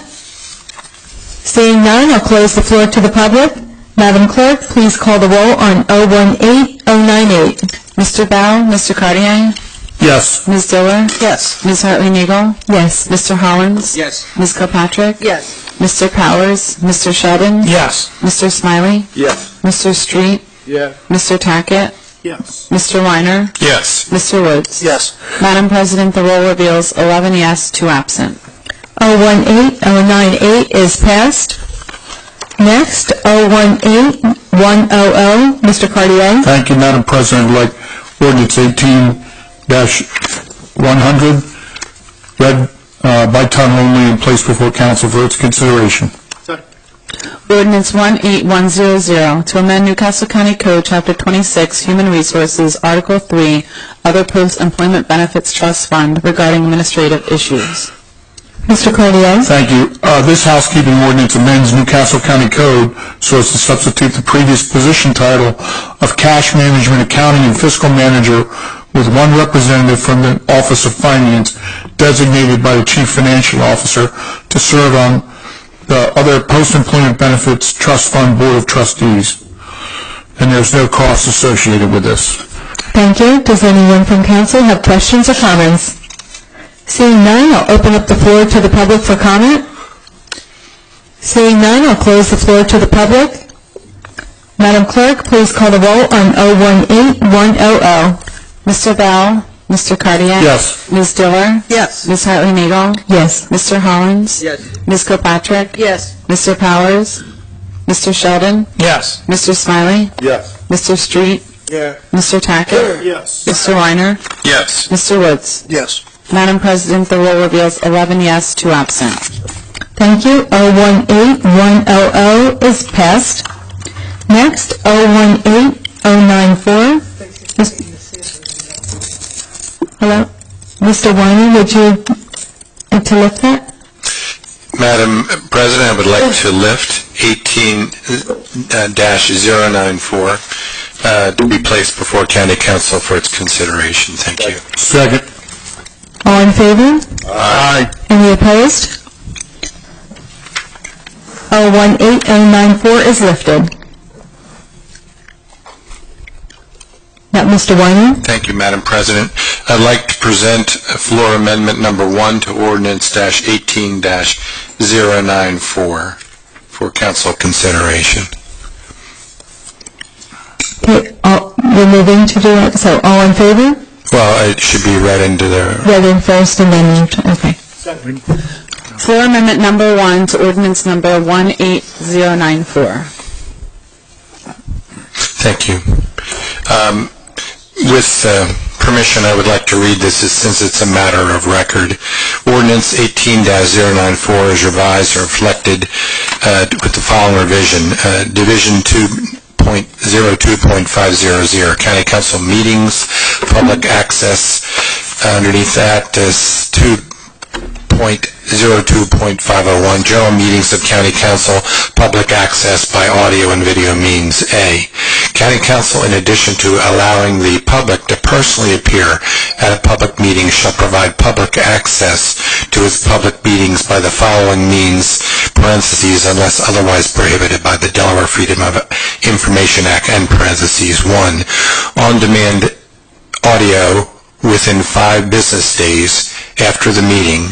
Seeing none, I'll close the floor to the public. Madam Clerk, please call the roll on oh one eight oh nine eight.
Mister Bell? Mister Cartier?
Yes.
Miz Diller?
Yes.
Miz Hartley Nagel?
Yes.
Mister Hollins?
Yes.
Miz Kilpatrick?
Yes.
Mister Powers? Mister Sheldon?
Yes.
Mister Smiley?
Yes.
Mister Street?
Yes.
Mister Tackett?
Yes.
Mister Weiner?
Yes.
Mister Woods?
Yes.
Madam President, the roll reveals eleven yes, two absent.
oh one eight oh nine eight is passed. Next, oh one eight one hundred, Mister Cartier.
Thank you, Madam President. I'd like ordinance eighteen dash one hundred, read uh, by title only and placed before council for its consideration.
Ordinance one eight one hundred, to amend Newcastle County Code, Chapter twenty-six, Human Resources, Article three, Other Post-Employment Benefits Trust Fund regarding administrative issues.
Mister Cartier.
Thank you. Uh, This housekeeping ordinance amends Newcastle County Code so as to substitute the previous position title of Cash Management Accounting and Fiscal Manager with one representative from the Office of Finance designated by the Chief Financial Officer to serve on the Other Post-Employment Benefits Trust Fund Board of Trustees. And there's no cost associated with this.
Thank you. Does anyone from council have questions or comments? Seeing none, I'll open up the floor to the public for comment. Seeing none, I'll close the floor to the public. Madam Clerk, please call the roll on oh one eight one hundred.
Mister Bell? Mister Cartier?
Yes.
Miz Diller?
Yes.
Miz Hartley Nagel?
Yes.
Mister Hollins?
Yes.
Miz Kilpatrick?
Yes.
Mister Powers? Mister Sheldon?
Yes.
Mister Smiley?
Yes.
Mister Street?
Yeah.
Mister Tackett?
Yes.
Mister Weiner?
Yes.
Mister Woods?
Yes.
Madam President, the roll reveals eleven yes, two absent.
Thank you. oh one eight one hundred is passed. Next, oh one eight oh nine four. Hello? Mister Weiner, would you like to lift that?
Madam President, I would like to lift eighteen dash zero nine four uh, to be placed before County Council for its consideration. Thank you.
Second.
All in favor?
Aye.
Any opposed? oh one eight oh nine four is lifted. Now, Mister Weiner?
Thank you, Madam President. I'd like to present floor amendment number one to ordinance dash eighteen dash zero nine four for council consideration.
Okay, all, we're moving to do it, so all in favor?
Well, it should be read into the...
Read in first and then moved, okay.
Floor amendment number one to ordinance number one eight zero nine four.
Thank you. Um, with uh, permission, I would like to read this as, since it's a matter of record. Ordinance eighteen dash zero nine four is revised or reflected uh, with the following revision. Uh, Division two point zero two point five zero zero, County Council meetings, public access. Underneath that is two point zero two point five oh one, general meetings of County Council, public access by audio and video means. A, County Council, in addition to allowing the public to personally appear at a public meeting, shall provide public access to its public meetings by the following means, parentheses, unless otherwise prohibited by the Delaware Freedom of Information Act, end parentheses. One, on-demand audio within five business days after the meeting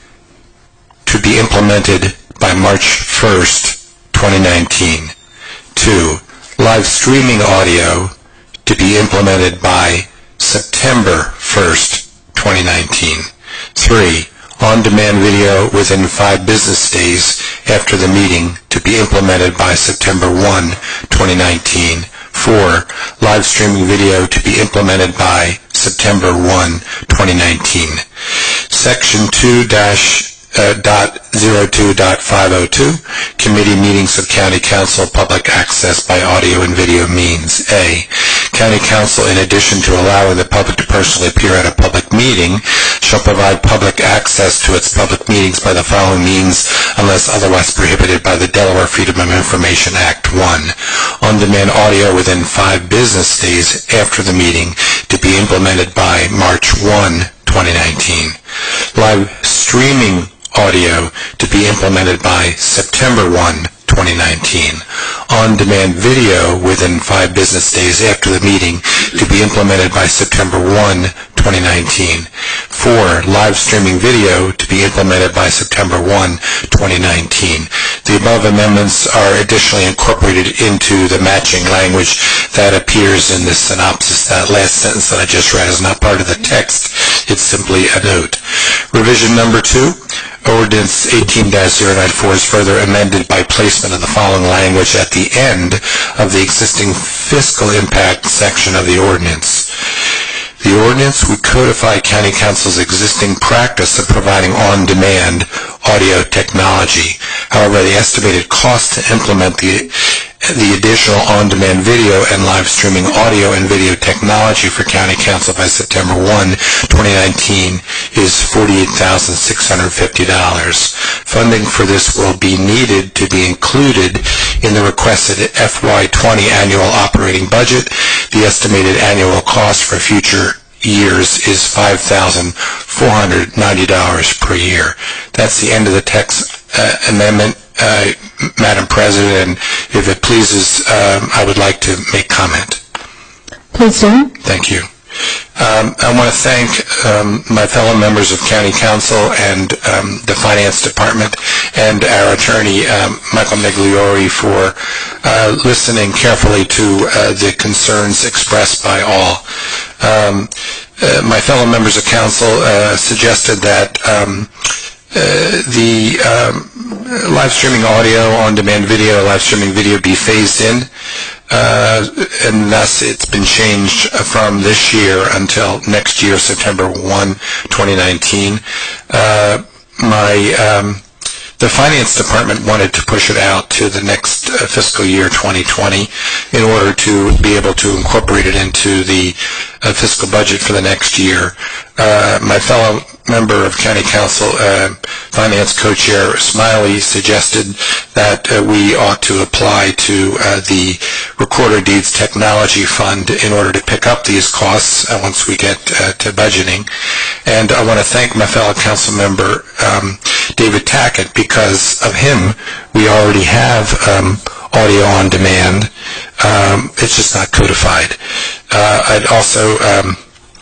to be implemented by March first, twenty nineteen. Two, live streaming audio to be implemented by September first, twenty nineteen. Three, on-demand video within five business days after the meeting to be implemented by September first, twenty nineteen. Four, live streaming video to be implemented by September first, twenty nineteen. Section two dash Uh, dot zero two dot five oh two, committee meetings of County Council, public access by audio and video means. A, County Council, in addition to allowing the public to personally appear at a public meeting, shall provide public access to its public meetings by the following means unless otherwise prohibited by the Delaware Freedom of Information Act. One, on-demand audio within five business days after the meeting to be implemented by March first, twenty nineteen. Live streaming audio to be implemented by September first, twenty nineteen. On-demand video within five business days after the meeting to be implemented by September first, twenty nineteen. Four, live streaming video to be implemented by September first, twenty nineteen. The above amendments are additionally incorporated into the matching language that appears in the synopsis. That last sentence that I just read is not part of the text. It's simply a note. Revision number two, Ordinance eighteen dash zero nine four is further amended by placement of the following language at the end of the existing fiscal impact section of the ordinance. The ordinance would codify County Council's existing practice of providing on-demand audio technology. However, the estimated cost to implement the the additional on-demand video and live streaming audio and video technology for County Council by September first, twenty nineteen is forty-eight thousand six hundred fifty dollars. Funding for this will be needed to be included in the requested F Y twenty annual operating budget. The estimated annual cost for future years is five thousand four hundred ninety dollars per year. That's the end of the text uh, amendment. Uh, Madam President, and if it pleases, um, I would like to make comment.
Please do.
Thank you. Um, I want to thank um, my fellow members of County Council and um, the Finance Department and our attorney, um, Michael Migliori, for uh, listening carefully to uh, the concerns expressed by all. Um, uh, my fellow members of Council uh, suggested that um, Uh, the um, live streaming audio, on-demand video, live streaming video be phased in, uh, and thus it's been changed from this year until next year, September first, twenty nineteen. Uh, my um, the Finance Department wanted to push it out to the next uh, fiscal year, twenty twenty, in order to be able to incorporate it into the uh, fiscal budget for the next year. Uh, my fellow member of County Council, uh, Finance Co-Chair Smiley, suggested that uh, we ought to apply to uh, the Recorder Deeds Technology Fund in order to pick up these costs uh, once we get uh, to budgeting. And I want to thank my fellow council member, um, David Tackett, because of him, we already have um, audio on demand. Um, it's just not codified. Uh, I'd also um,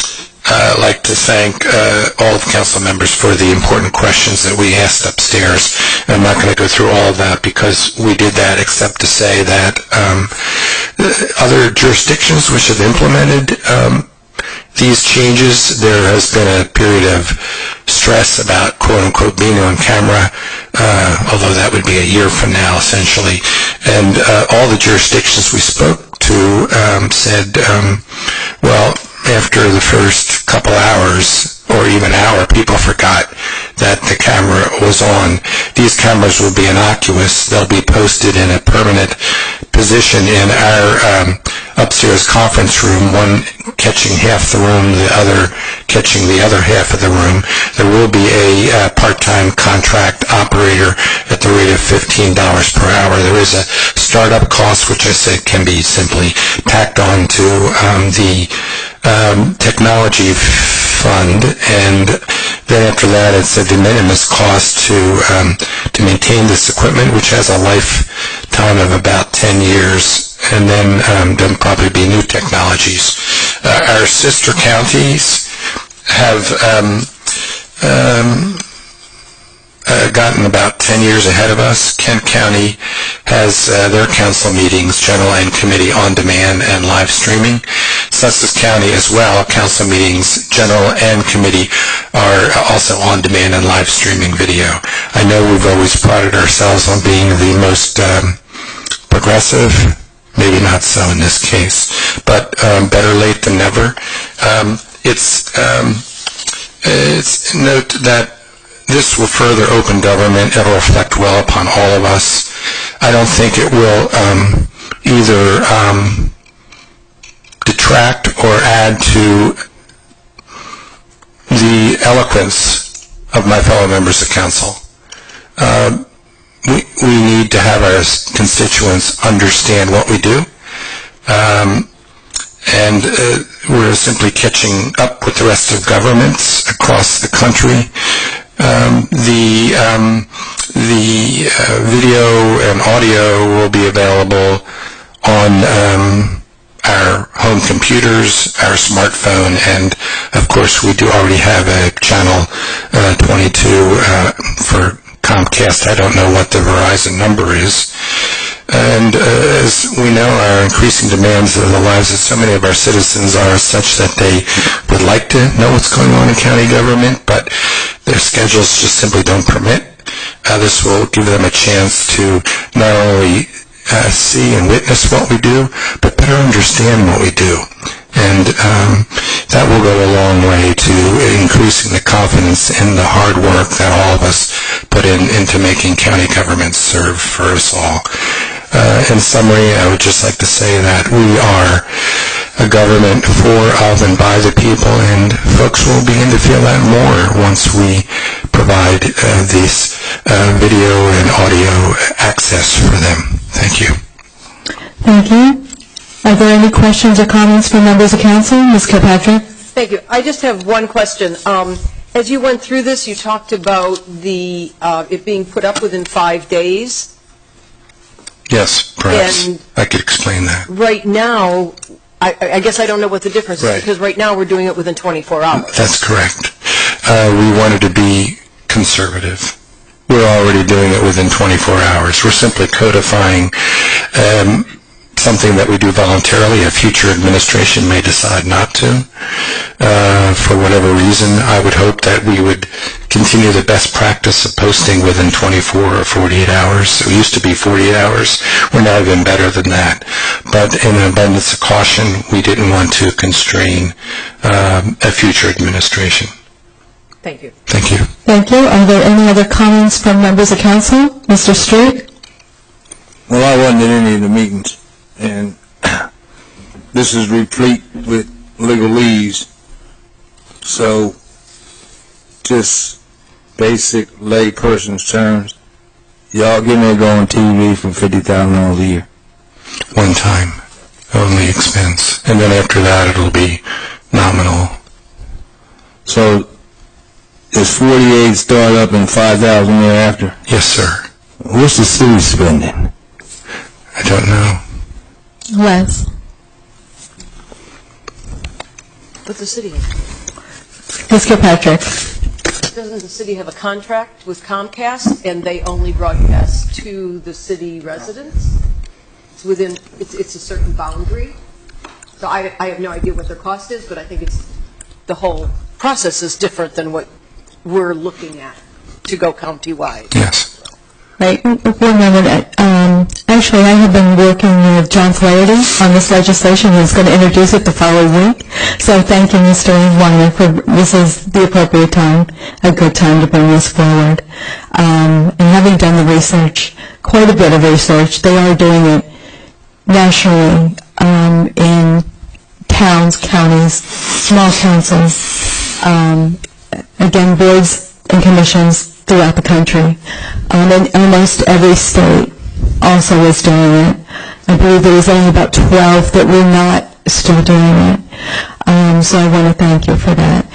Uh, like to thank uh, all of the council members for the important questions that we asked upstairs. I'm not going to go through all of that because we did that, except to say that um, other jurisdictions which have implemented um, these changes, there has been a period of stress about quote-unquote being on camera, uh, although that would be a year from now, essentially. And uh, all the jurisdictions we spoke to um, said, um, well, after the first couple hours or even hour, people forgot that the camera was on. These cameras will be innocuous. They'll be posted in a permanent position in our um, upstairs conference room, one catching half the room, the other catching the other half of the room. There will be a uh, part-time contract operator at the rate of fifteen dollars per hour. There is a startup cost, which I said can be simply tacked on to um, the um, technology fund, and Then after that, it's a de minimis cost to um, to maintain this equipment, which has a lifetime of about ten years, and then um, there'll probably be new technologies. Uh, our sister counties have um, um, uh, gotten about ten years ahead of us. Kent County has uh, their council meetings, general and committee, on demand and live streaming. Sussex County as well, council meetings, general and committee, are also on demand and live streaming video. I know we've always prided ourselves on being the most um, progressive, maybe not so in this case, but um, better late than never. Um, it's, um, it's note that this will further open government. It will reflect well upon all of us. I don't think it will um, either um, detract or add to the eloquence of my fellow members of council. Uh, we, we need to have our constituents understand what we do. Um, and uh, we're simply catching up with the rest of governments across the country. Um, the um, the uh, video and audio will be available on um, our home computers, our smartphone, and of course we do already have a channel uh, twenty-two uh, for Comcast. I don't know what the Verizon number is. And uh, as we know, our increasing demands of the lives of so many of our citizens are such that they would like to know what's going on in county government, but their schedules just simply don't permit. Uh, this will give them a chance to not only uh, see and witness what we do, but better understand what we do. And um, that will go a long way to increasing the confidence in the hard work that all of us put in into making county government serve for us all. Uh, in summary, I would just like to say that we are a government for, of, and by the people, and folks will begin to feel that more once we provide uh, this uh, video and audio access for them. Thank you.
Thank you. Are there any questions or comments from members of council? Miz Kilpatrick?
Thank you. I just have one question. Um, as you went through this, you talked about the uh, it being put up within five days.
Yes, perhaps.
And
I could explain that.
Right now, I, I guess I don't know what the difference
Right.
is, because right now we're doing it within twenty-four hours.
That's correct. Uh, we wanted to be conservative. We're already doing it within twenty-four hours. We're simply codifying um, something that we do voluntarily. A future administration may decide not to. Uh, for whatever reason, I would hope that we would continue the best practice of posting within twenty-four or forty-eight hours. It used to be forty-eight hours. We're now even better than that. But in an abundance of caution, we didn't want to constrain um, a future administration.
Thank you.
Thank you.
Thank you. Are there any other comments from members of council? Mister Street?
Well, I wasn't at any of the meetings, and this is replete with legalese. So, just basic lay person's terms, y'all getting ready to go on T V for fifty thousand dollars a year.
One time, only expense. And then after that, it'll be nominal.
So, is forty-eight start up and five thousand thereafter?
Yes, sir.
What's the city spending?
I don't know.
Les?
What's the city have?
Miz Kilpatrick?
Doesn't the city have a contract with Comcast, and they only broadcast to the city residents? It's within, it's, it's a certain boundary. So I, I have no idea what their cost is, but I think it's, the whole process is different than what we're looking at to go county-wide.
Yes.
Right. One moment. Um, actually, I have been working with John Flaherty on this legislation. He's going to introduce it the following week. So thank you, Mister Weiner, for this is the appropriate time, a good time to bring this forward. Um, and having done the research, quite a bit of research, they are doing it nationally um, in towns, counties, small councils, um, again, boards and commissions throughout the country. Um, and almost every state also is doing it. I believe there was only about twelve that were not still doing it. Um, so I want to thank you for that.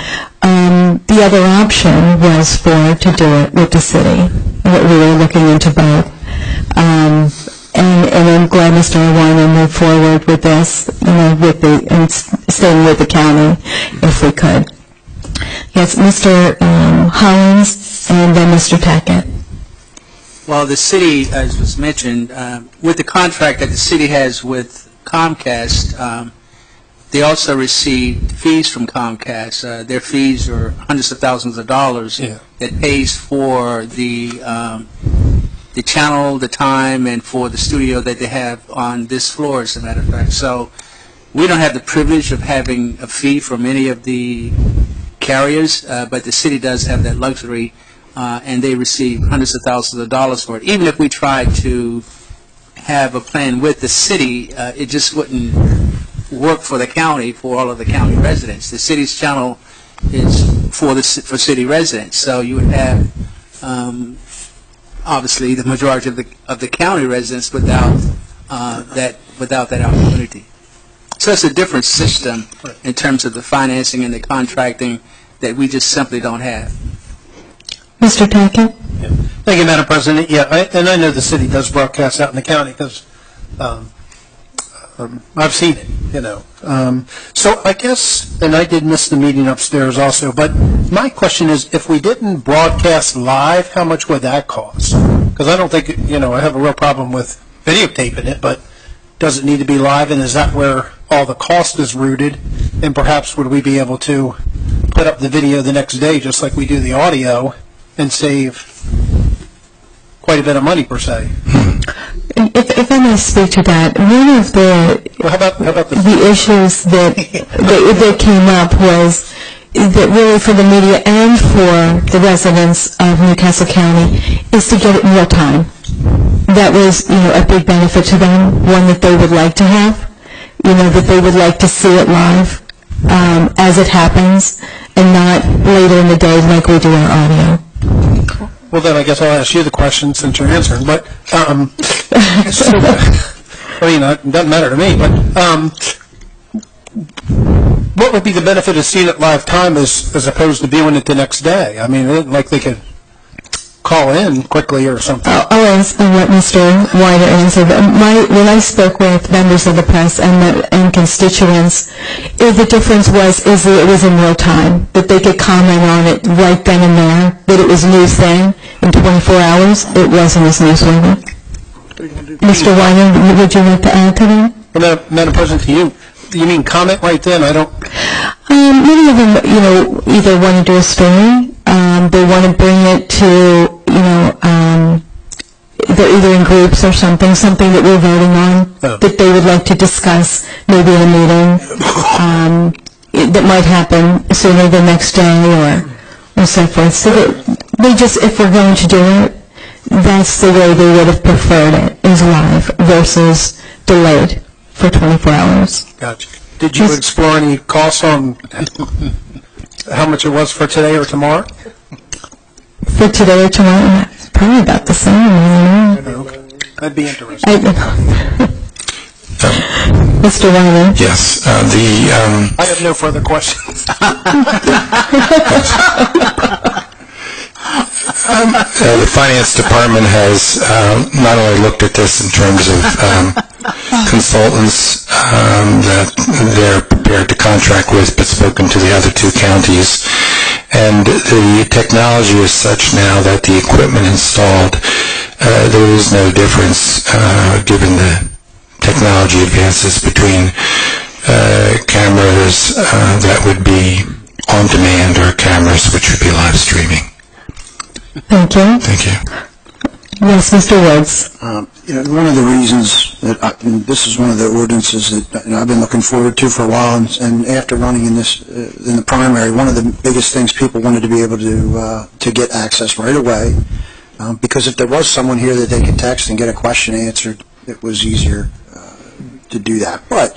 um, the other option was for, to do it with the city. We were looking into both. Um, and, and I'm glad Mister Iwana moved forward with this, you know, with the, and staying with the county if we could. Yes, Mister Um, Hollins and then Mister Tackett.
Well, the city, as was mentioned, um, with the contract that the city has with Comcast, um, they also receive fees from Comcast. Uh, their fees are hundreds of thousands of dollars
Yeah.
that pays for the um, the channel, the time, and for the studio that they have on this floor, as a matter of fact. So we don't have the privilege of having a fee from any of the carriers, uh, but the city does have that luxury, uh, and they receive hundreds of thousands of dollars for it. Even if we tried to have a plan with the city, uh, it just wouldn't work for the county, for all of the county residents. The city's channel is for the ci- for city residents, so you would have um, obviously the majority of the of the county residents without uh, that without that opportunity. So it's a different system in terms of the financing and the contracting that we just simply don't have.
Mister Tackett?
Thank you, Madam President. Yeah, I, and I know the city does broadcast out in the county because um, um, I've seen it, you know. Um, so I guess, and I did miss the meeting upstairs also, but my question is, if we didn't broadcast live, how much would that cost? Because I don't think, you know, I have a real problem with videotaping it, but does it need to be live, and is that where all the cost is rooted? And perhaps would we be able to put up the video the next day just like we do the audio and save quite a bit of money per se?
If, if I may speak to that, one of the
Well, how about, how about the...
the issues that, that that came up was that really for the media and for the residents of Newcastle County is to get it in real time. That was, you know, a big benefit to them, one that they would like to have, you know, that they would like to see it live um, as it happens and not later in the day like we do our audio.
Well, then I guess I'll ask you the question since you're answering. But, um, so, I mean, it doesn't matter to me, but um, what would be the benefit of seeing it live time as, as opposed to viewing it the next day? I mean, it isn't like they could call in quickly or something.
I'll, I'll answer what Mister Weiner answered. My, when I spoke with members of the press and, the, and constituents, if the difference was is that it was in real time, that they could comment on it right then and there, that it was news then in twenty-four hours. It wasn't as newsworthy. Mister Weiner, would you like to add to that?
Well, Madam, Madam President, to you, you mean comment right then? I don't...
Um, many of them, you know, either want to do a story, um, they want to bring it to, you know, um, they're either in groups or something, something that we're voting on,
Oh.
that they would like to discuss, maybe in a meeting, um, that might happen sooner the next day or, or so forth. So that they just, if we're going to do it, that's the way they would have preferred it, is live versus delayed for twenty-four hours.
Gotcha. Did you
Yes.
explore any costs on how much it was for today or tomorrow?
For today or tomorrow, it's probably about the same. I don't know.
That'd be interesting.
I, Mister Weiner?
Yes, uh, the, um,
I have no further questions.
Uh, the Finance Department has um, not only looked at this in terms of um, consultants um, that they're prepared to contract with, but spoken to the other two counties. And the technology is such now that the equipment installed, uh, there is no difference uh, given the technology advances between uh, cameras uh, that would be on demand or cameras which would be live streaming.
Thank you.
Thank you.
Yes, Mister Woods.
Um, you know, one of the reasons that I, and this is one of the ordinances that you know, I've been looking forward to for a while, and, and after running in this uh, in the primary, one of the biggest things people wanted to be able to uh, to get access right away, um, because if there was someone here that they could text and get a question answered, it was easier uh, to do that. But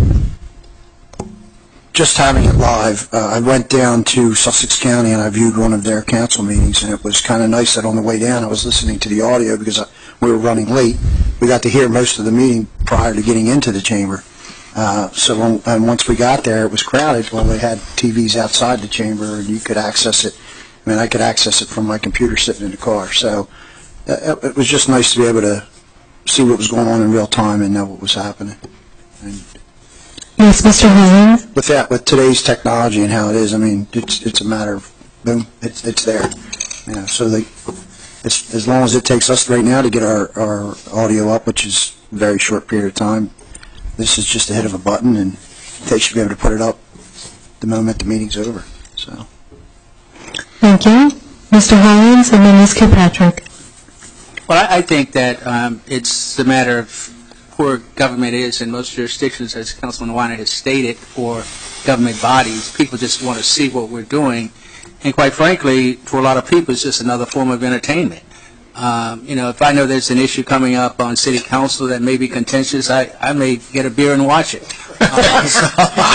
just having it live, uh, I went down to Sussex County and I viewed one of their council meetings, and it was kind of nice that on the way down I was listening to the audio because I, we were running late. We got to hear most of the meeting prior to getting into the chamber. Uh, So when- and once we got there, it was crowded. Well, they had T Vs outside the chamber, and you could access it. I mean, I could access it from my computer sitting in the car. So uh, it was just nice to be able to see what was going on in real time and know what was happening. And
Yes, Mister Hines?
with that, with today's technology and how it is, I mean, it's it's a matter of, boom, it's it's there. You know, so they, as, as long as it takes us right now to get our, our audio up, which is a very short period of time, this is just a hit of a button, and they should be able to put it up the moment the meeting's over, so.
Thank you. Mister Hines, and then Miz Kilpatrick.
Well, I I think that um, it's a matter of poor government is in most jurisdictions, as Councilman Weiner has stated, or government bodies. People just want to see what we're doing. And quite frankly, for a lot of people, it's just another form of entertainment. Um, you know, if I know there's an issue coming up on city council that may be contentious, I, I may get a beer and watch it. Uh, so,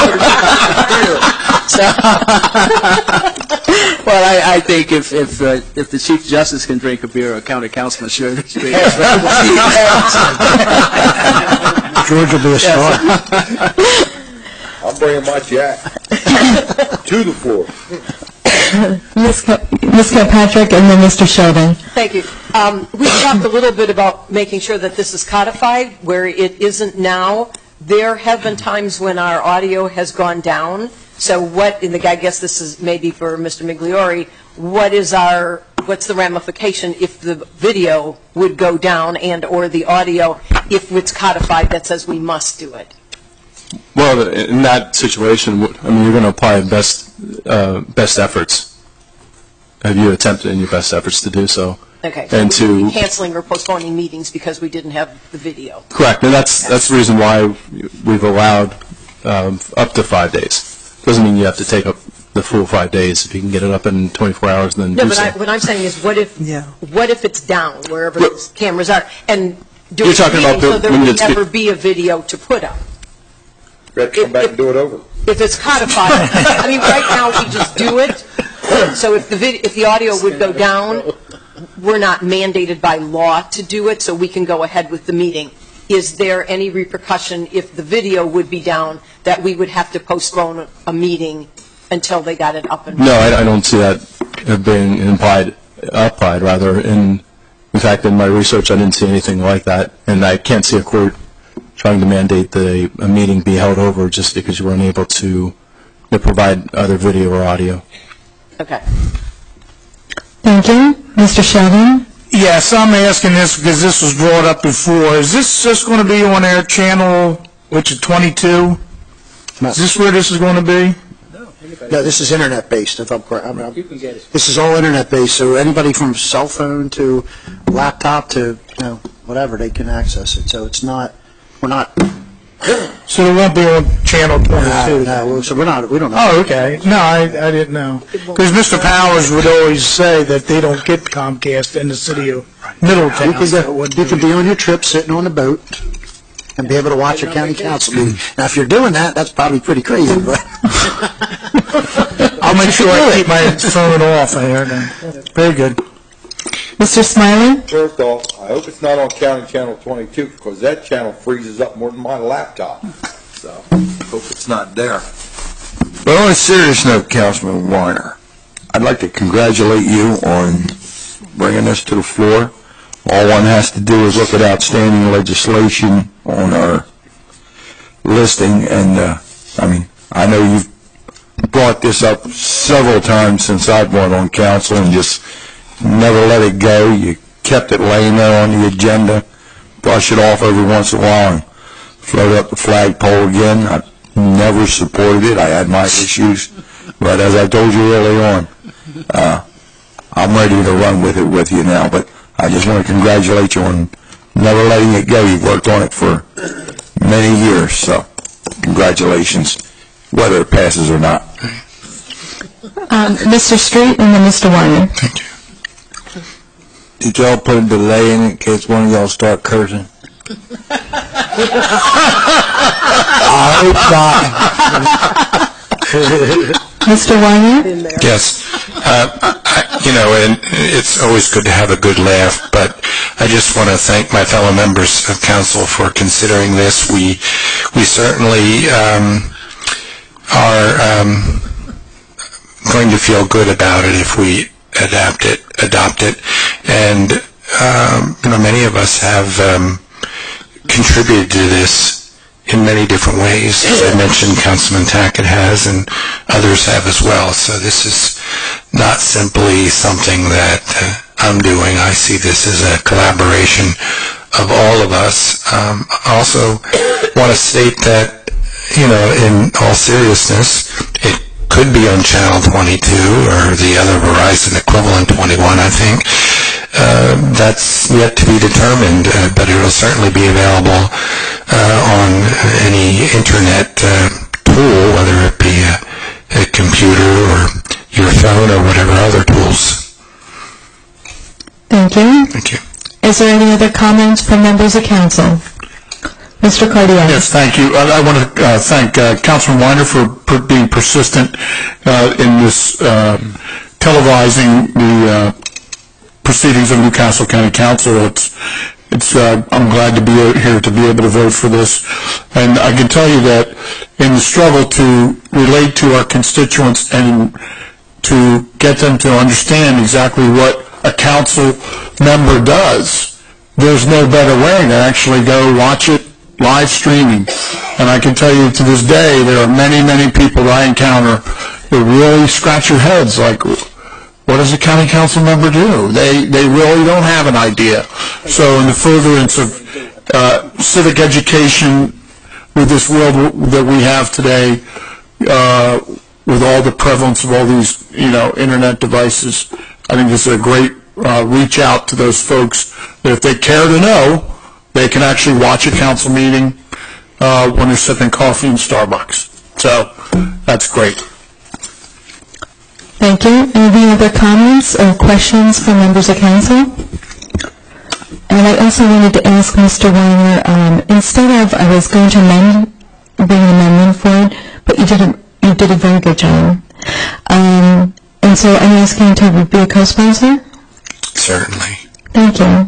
so well, I, I think if if uh, if the Chief Justice can drink a beer, or a county councilman sure. George
will be a star.
I'm bringing my jack to the floor.
Miz Miz Kilpatrick, and then Mister Sheldon.
Thank you. Um, we talked a little bit about making sure that this is codified where it isn't now. There have been times when our audio has gone down. So what, and I guess this is maybe for Mister Migliori, what is our, what's the ramification if the video would go down and or the audio if it's codified that says we must do it?
Well, in that situation, I mean, you're going to apply best uh, best efforts. Have you attempted in your best efforts to do so?
Okay. So
and
we
to
would be canceling or postponing meetings because we didn't have the video.
Correct, and that's that's the reason why we've allowed um, up to five days. Doesn't mean you have to take up the full five days. If you can get it up in twenty-four hours, then
No,
do
but
so.
I, what I'm saying is, what if
Yeah.
what if it's down wherever
Well,
the cameras are, and do
You're
it
talking about
so
the-
there
when
would
it's-
never be a video to put up?
You have to come back and do it over.
If it's codified, I mean, right now we just do it. So if the vid, if the audio would go down, we're not mandated by law to do it, so we can go ahead with the meeting. Is there any repercussion if the video would be down that we would have to postpone a meeting until they got it up and
No, I, I don't see that being implied, applied rather. In, in fact, in my research, I didn't see anything like that, and I can't see a court trying to mandate the a meeting be held over just because you were unable to, to provide either video or audio.
Okay.
Thank you. Mister Sheldon?
Yes, I'm asking this because this was brought up before. Is this just going to be on our channel, which is twenty-two? Is this where this is going to be?
No, this is internet-based, if I'm correct. I mean,
You can get it.
this is all internet-based, so anybody from cell phone to laptop to, you know, whatever, they can access it. So it's not, we're not,
So it won't be on channel
no,
twenty-two?
no, so we're not, we don't know.
Oh, okay. No, I, I didn't know. Because Mister Powers would always say that they don't get Comcast in the city of
You
Middletown.
could,
so it
go-
wouldn't
you
be-
could be on your trip, sitting on a boat, and be able to watch a county council meeting. Now, if you're doing that, that's probably pretty crazy, but
I'll make sure I keep my phone off here then. Very good.
Mister Smiley?
First off, I hope it's not on County Channel twenty-two, because that channel freezes up more than my laptop. So,
Hope it's not there. But on a serious note, Councilman Weiner, I'd like to congratulate you on bringing this to the floor. All one has to do is look at outstanding legislation on our listing, and, uh, I mean, I know you've brought this up several times since I've been on council and just never let it go. You kept it laying there on the agenda, brush it off every once in a while, and float up the flagpole again. I never supported it. I had my issues, but as I told you early on, uh, I'm ready to run with it with you now. But I just want to congratulate you on never letting it go. You've worked on it for many years, so congratulations, whether it passes or not.
Um, Mister Street, and then Mister Weiner.
Did y'all put a delay in it in case one of y'all start cursing?
I hope not.
Mister Weiner?
Yes. Uh, I, you know, and it's always good to have a good laugh, but I just want to thank my fellow members of council for considering this. We, we certainly um, are um, going to feel good about it if we adapt it, adopt it, and um, you know, many of us have um, contributed to this in many different ways. As I mentioned, Councilman Tackett has, and others have as well. So this is not simply something that uh, I'm doing. I see this as a collaboration of all of us. Um, I also want to state that, you know, in all seriousness, it could be on Channel twenty-two or the other Verizon equivalent, twenty-one, I think. Uh, that's yet to be determined, uh, but it will certainly be available uh, on any internet uh, tool, whether it be a, a computer or your phone or whatever other tools.
Thank you.
Thank you.
Is there any other comments from members of council? Mister Cardiel.
Yes, thank you. I, I want to uh, thank uh, Councilman Weiner for per being persistent uh, in this uh, televising the uh, proceedings of Newcastle County Council. It's, it's. Uh, I'm glad to be here to be able to vote for this, and I can tell you that in the struggle to relate to our constituents and to get them to understand exactly what a council member does, there's no better way to actually go watch it live streaming. And I can tell you to this day, there are many, many people that I encounter who really scratch your heads like, what does a county council member do? They they really don't have an idea. So in the furtherance of uh, civic education with this world that we have today, uh, with all the prevalence of all these, you know, internet devices, I think this is a great uh, reach out to those folks that if they care to know, they can actually watch a council meeting uh, when they're sipping coffee in Starbucks. So that's great.
Thank you. Any other comments or questions from members of council? And I also wanted to ask Mister Weiner, um, instead of, I was going to amend, bring an amendment for it, but you did a, you did a very good job. Um, and so I'm asking to be a co-sponsor?
Certainly.
Thank you.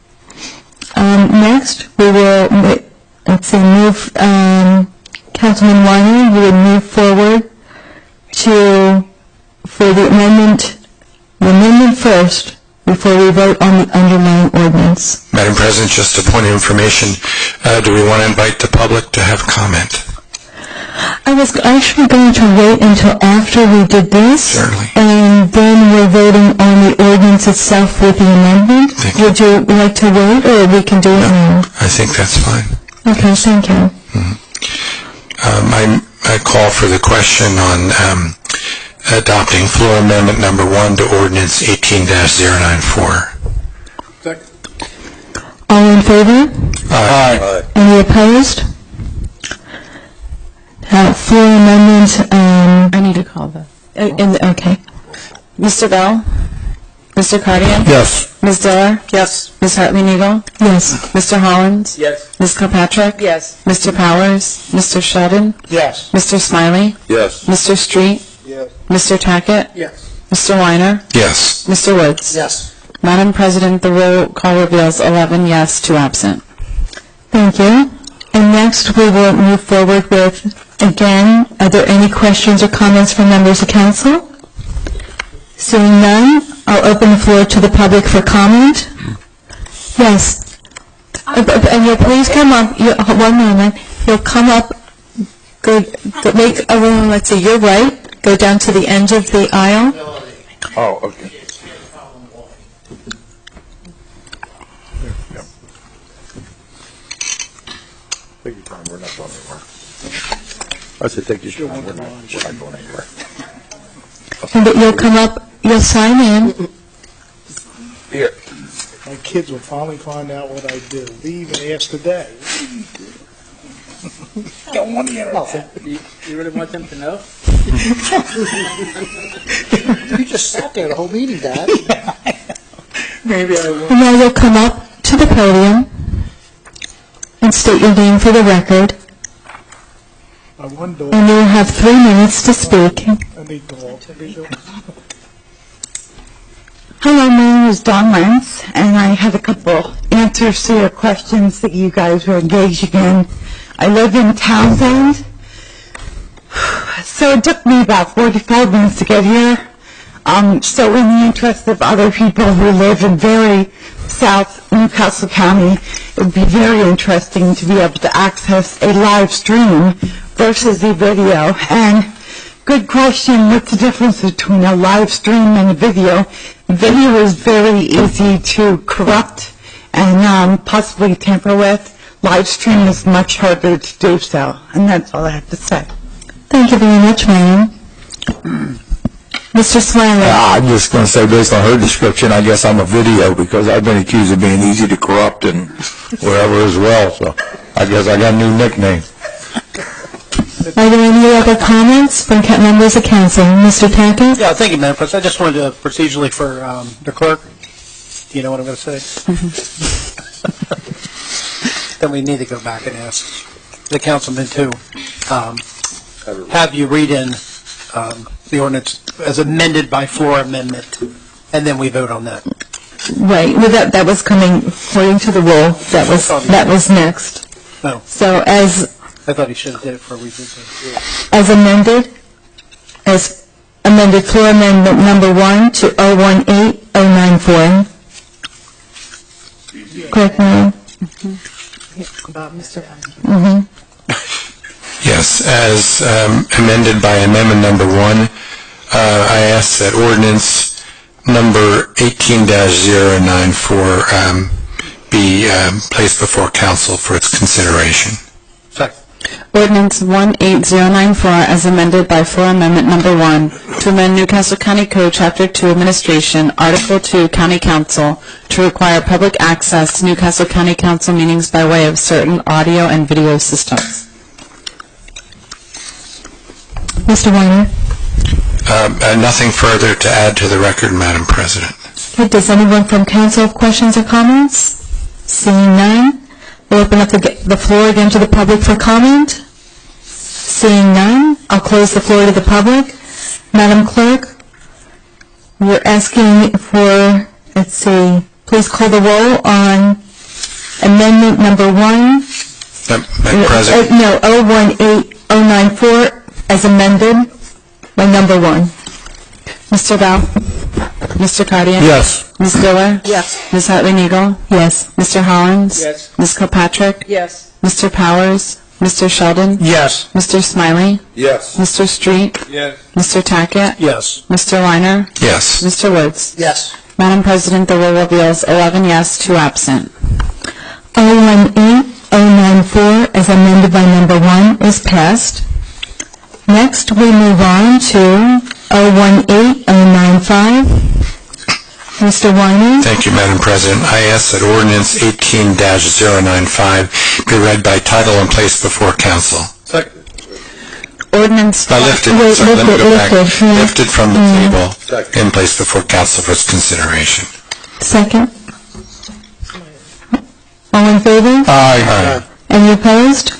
Um, next, we will, let's see, move, um, Councilman Weiner, you would move forward to, for the amendment, the amendment first, before we vote on the underlying ordinance.
Madam President, just a point of information, uh, do we want to invite the public to have comment?
I was actually going to wait until after we did this.
Certainly.
And then we're voting on the ordinance itself with the amendment. Would you like to wait, or we can do it
no,
now?
I think that's fine.
Okay, thank you.
Mm-hmm. um, I, I call for the question on um, adopting floor amendment number one to ordinance eighteen dash zero nine four.
Second.
All in favor?
Aye. Aye.
Any opposed? Uh, floor amendment, um...
I need to call the...
Uh, in the, okay.
Mister Bell? Mister Cardian?
Yes.
Miz Diller?
Yes.
Miz Hartley-Neagle?
Yes.
Mister Hollins?
Yes.
Miz Kilpatrick?
Yes.
Mister Powers? Mister Shedden?
Yes.
Mister Smiley?
Yes.
Mister Street?
Yes.
Mister Tackett?
Yes.
Mister Weiner?
Yes.
Mister Woods?
Yes.
Madam President, the roll call reveals eleven yes, two absent.
Thank you. And next, we will move forward with, again, are there any questions or comments from members of council? Seeing none, I'll open the floor to the public for comment. Yes. Uh, uh, And you'll please come up, you- one moment, you'll come up, go, go- make a room, let's see, you're right, go down to the end of the aisle.
Oh, okay. Take your time, we're not going anywhere. I said, take your time, we're not, we're not going anywhere.
And that you'll come up, you'll sign in.
Here.
My kids will finally find out what I do. They even asked today. Don't want to hear nothing.
You, you really want them to know?
You just sat there the whole meeting, Dad. Maybe I will.
And now you'll come up to the podium and state your name for the record.
My one daughter.
And you'll have three minutes to speak.
I need dogs.
Hello, my name is Dawn Lentz, and I have a couple answers to your questions that you guys were engaging in. I live in Townsend, so it took me about forty-five minutes to get here. Um, so in the interest of other people who live in very South Newcastle County, it would be very interesting to be able to access a live stream versus a video. And good question, what's the difference between a live stream and a video? Video is very easy to corrupt and um, possibly tamper with. Live stream is much harder to do so, and that's all I have to say.
Thank you very much, Marion. Mister Smiley.
Uh, I'm just going to say, based on her description, I guess I'm a video because I've been accused of being easy to corrupt and whatever as well. So I guess I got a new nickname.
Are there any other comments from ca- members of council? Mister Tackett?
Yeah, thank you, Madam President. I just wanted to procedurally for um, the clerk. Do you know what I'm going to say? Then we need to go back and ask the councilman to um, have you read in um, the ordinance as amended by floor amendment, and then we vote on that.
Right, well, that, that was coming according to the rule. That was, that was next.
No.
So as,
I thought he should have did it for a reason.
as amended, as amended floor amendment number one to oh one eight oh nine four. Correct, Marion?
Mister
Mm-hmm.
Yes, as um, amended by amendment number one, uh, I ask that ordinance number eighteen dash zero nine four um, be um, placed before council for its consideration.
Second.
Ordinance one eight zero nine four as amended by floor amendment number one to amend Newcastle County Code Chapter two Administration, Article two County Council to require public access to Newcastle County Council meetings by way of certain audio and video systems.
Mister Weiner?
Um, uh, nothing further to add to the record, Madam President.
Okay, does anyone from council have questions or comments? Seeing none, we'll open up the, the floor again to the public for comment. Seeing none, I'll close the floor to the public. Madam Clerk, we're asking for, let's see, please call the roll on amendment number one.
Uh, Madam President.
Uh, no, oh one eight oh nine four as amended by number one.
Mister Bell? Mister Cardian?
Yes.
Miz Diller?
Yes.
Miz Hartley-Neagle?
Yes.
Mister Hollins?
Yes.
Miz Kilpatrick?
Yes.
Mister Powers? Mister Sheldon?
Yes.
Mister Smiley?
Yes.
Mister Street?
Yes.
Mister Tackett?
Yes.
Mister Weiner?
Yes.
Mister Woods?
Yes.
Madam President, the roll reveals eleven yes, two absent.
oh one eight oh nine four as amended by number one is passed. Next, we move on to oh one eight oh nine five. Mister Weiner?
Thank you, Madam President. I ask that ordinance eighteen dash zero nine five be read by title and placed before council.
Second.
Ordinance...
I lifted,
Wait,
sorry, let me
lifted,
go back.
lifted, yeah.
Lifted from the
Mm.
table and placed before council for its consideration.
Second. All in favor?
Aye.
Any opposed?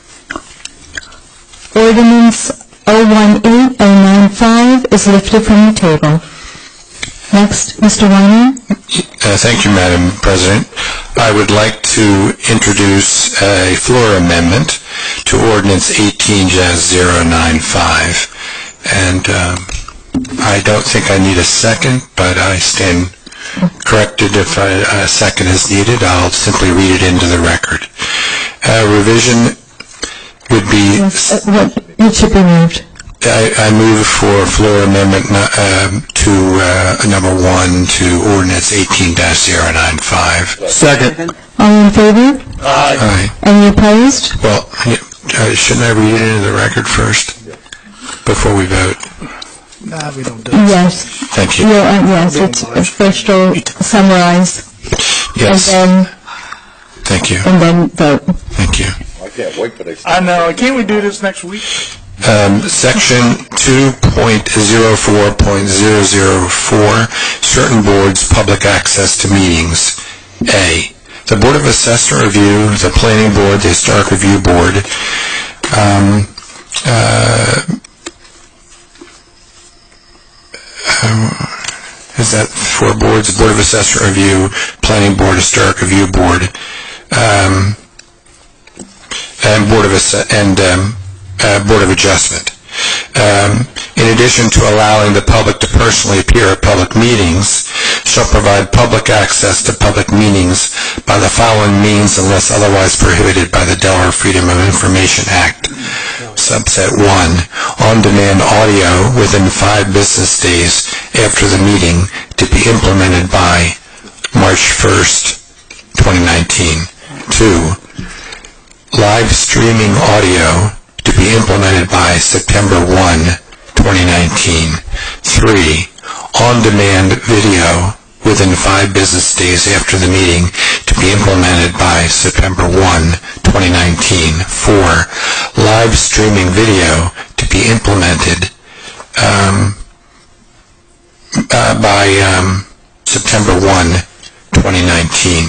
Ordinance oh one eight oh nine five is lifted from the table. Next, Mister Weiner.
Uh, Thank you, Madam President. I would like to introduce a floor amendment to ordinance eighteen dash zero nine five. And um, I don't think I need a second, but I stand corrected if I- a second is needed. I'll simply read it into the record. Uh, Revision would be...
Yes, uh, what, it should be moved.
I, I move for floor amendment nu- um, to uh, number one to ordinance eighteen dash zero nine five.
Second.
All in favor?
Aye.
Any opposed?
Well, uh, shouldn't I read it into the record first before we vote?
Nah, we don't do
Yes.
Thank you.
Yeah, uh, yes, it's it's first to summarize.
Yes.
And then,
Thank you.
and then vote.
Thank you.
I can't wait for this.
I know. Can't we do this next week?
Um, Section two point oh four point oh oh four, certain boards, public access to meetings. A, the Board of Assessment Review, the Planning Board, the Historic Review Board, um, uh, um, is that for boards, Board of Assessment Review, Planning Board, Historic Review Board, um, and Board of Ass- and um, uh, Board of Adjustment. Um, in addition to allowing the public to personally appear at public meetings, shall provide public access to public meetings by the following means unless otherwise prohibited by the Delaware Freedom of Information Act. Subset one, on-demand audio within five business days after the meeting to be implemented by March first, twenty nineteen. Two, live streaming audio to be implemented by September first, twenty nineteen. Three, on-demand video within five business days after the meeting to be implemented by September first, twenty nineteen. Four, live streaming video to be implemented um, uh, by um, September first, twenty nineteen.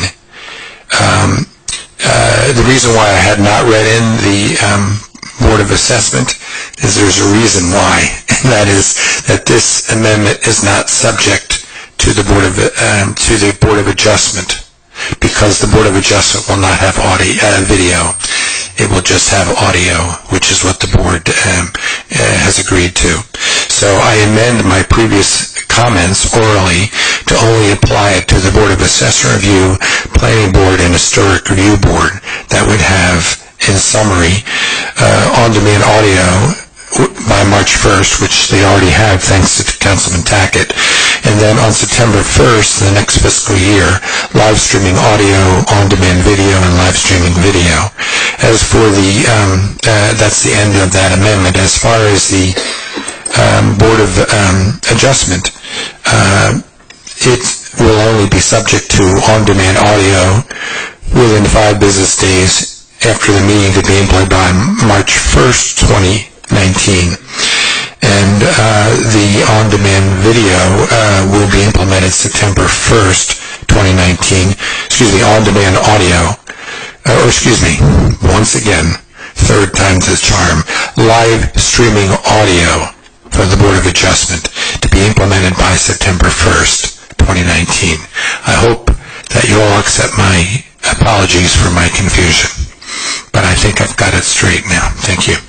Um, uh, the reason why I had not read in the um, Board of Assessment is there's a reason why, and that is that this amendment is not subject to the Board of um, to the Board of Adjustment, because the Board of Adjustment will not have audio uh, video. It will just have audio, which is what the board um, uh, has agreed to. So I amend my previous comments orally to only apply it to the Board of Assessment Review, Planning Board, and Historic Review Board. That would have, in summary, uh, on-demand audio by March first, which they already have thanks to Councilman Tackett. And then on September first, the next fiscal year, live streaming audio, on-demand video, and live streaming video. As for the, um, uh, that's the end of that amendment. As far as the um, Board of um, Adjustment, uh, it will only be subject to on-demand audio within five business days after the meeting to be implemented by March first, twenty nineteen. And uh, the on-demand video uh, will be implemented September first, twenty nineteen. Excuse me, on-demand audio. Uh, or excuse me, once again, third time's the charm. Live streaming audio for the Board of Adjustment to be implemented by September first, twenty nineteen. I hope that you all accept my apologies for my confusion, but I think I've got it straight now. Thank you.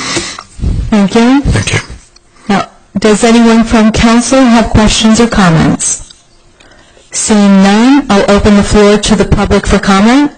Thank you.
Thank you.
Now, does anyone from council have questions or comments? Seeing none, I'll open the floor to the public for comment.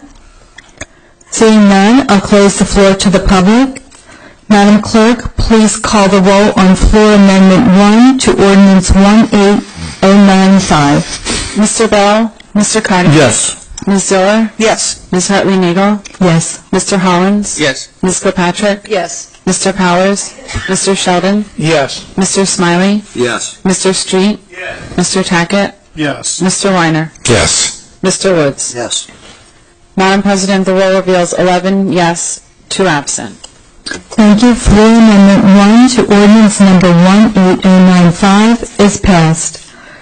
Seeing none, I'll close the floor to the public. Madam Clerk, please call the roll on floor amendment one to ordinance one eight oh nine five.
Mister Bell? Mister Carter?
Yes.
Miz Ziller?
Yes.
Miz Hartley-Nagel?
Yes.
Mister Hollins?
Yes.
Miz Kilpatrick?
Yes.
Mister Powers? Mister Sheldon?
Yes.
Mister Smiley?
Yes.
Mister Street? Yes. Mister Tackett?
Yes.
Mister Weiner?
Yes.
Mister Woods?
Yes.
Madam President, the roll reveals eleven yes, two absent.
Thank you. Floor amendment one to ordinance number one eight oh nine five is passed.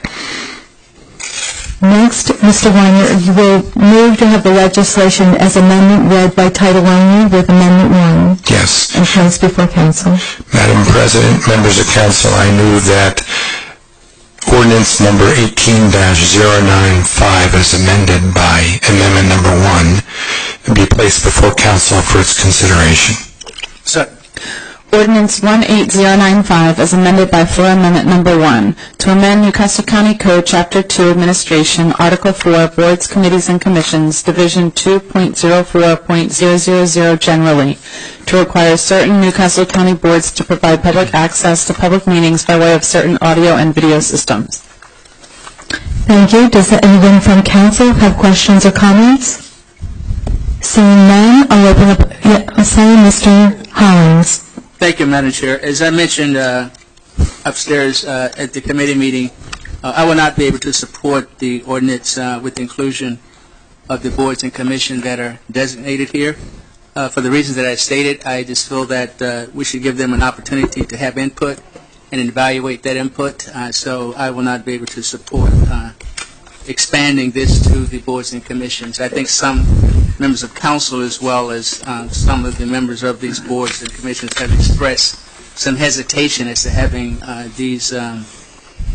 Next, Mister Weiner, you will move to have the legislation as amendment read by title only with amendment one.
Yes.
And placed before council.
Madam President, members of council, I move that ordinance number eighteen dash zero nine five as amended by amendment number one be placed before council for its consideration.
Second.
Ordinance one eight zero nine five as amended by floor amendment number one to amend Newcastle County Code Chapter two Administration, Article four, Boards, Committees, and Commissions, Division two point zero four point zero zero zero generally, to require certain Newcastle County boards to provide public access to public meetings by way of certain audio and video systems.
Thank you. Does anyone from council have questions or comments? Seeing none, I'll open up, yeah, sorry, Mister Hollins.
Thank you, Madam Chair. As I mentioned uh, upstairs uh, at the committee meeting, uh, I will not be able to support the ordinance uh, with the inclusion of the boards and commission that are designated here. Uh, for the reasons that I stated, I just feel that uh, we should give them an opportunity to have input and evaluate that input. Uh, so I will not be able to support uh, expanding this to the boards and commissions. I think some members of council, as well as uh, some of the members of these boards and commissions, have expressed some hesitation as to having uh, these um,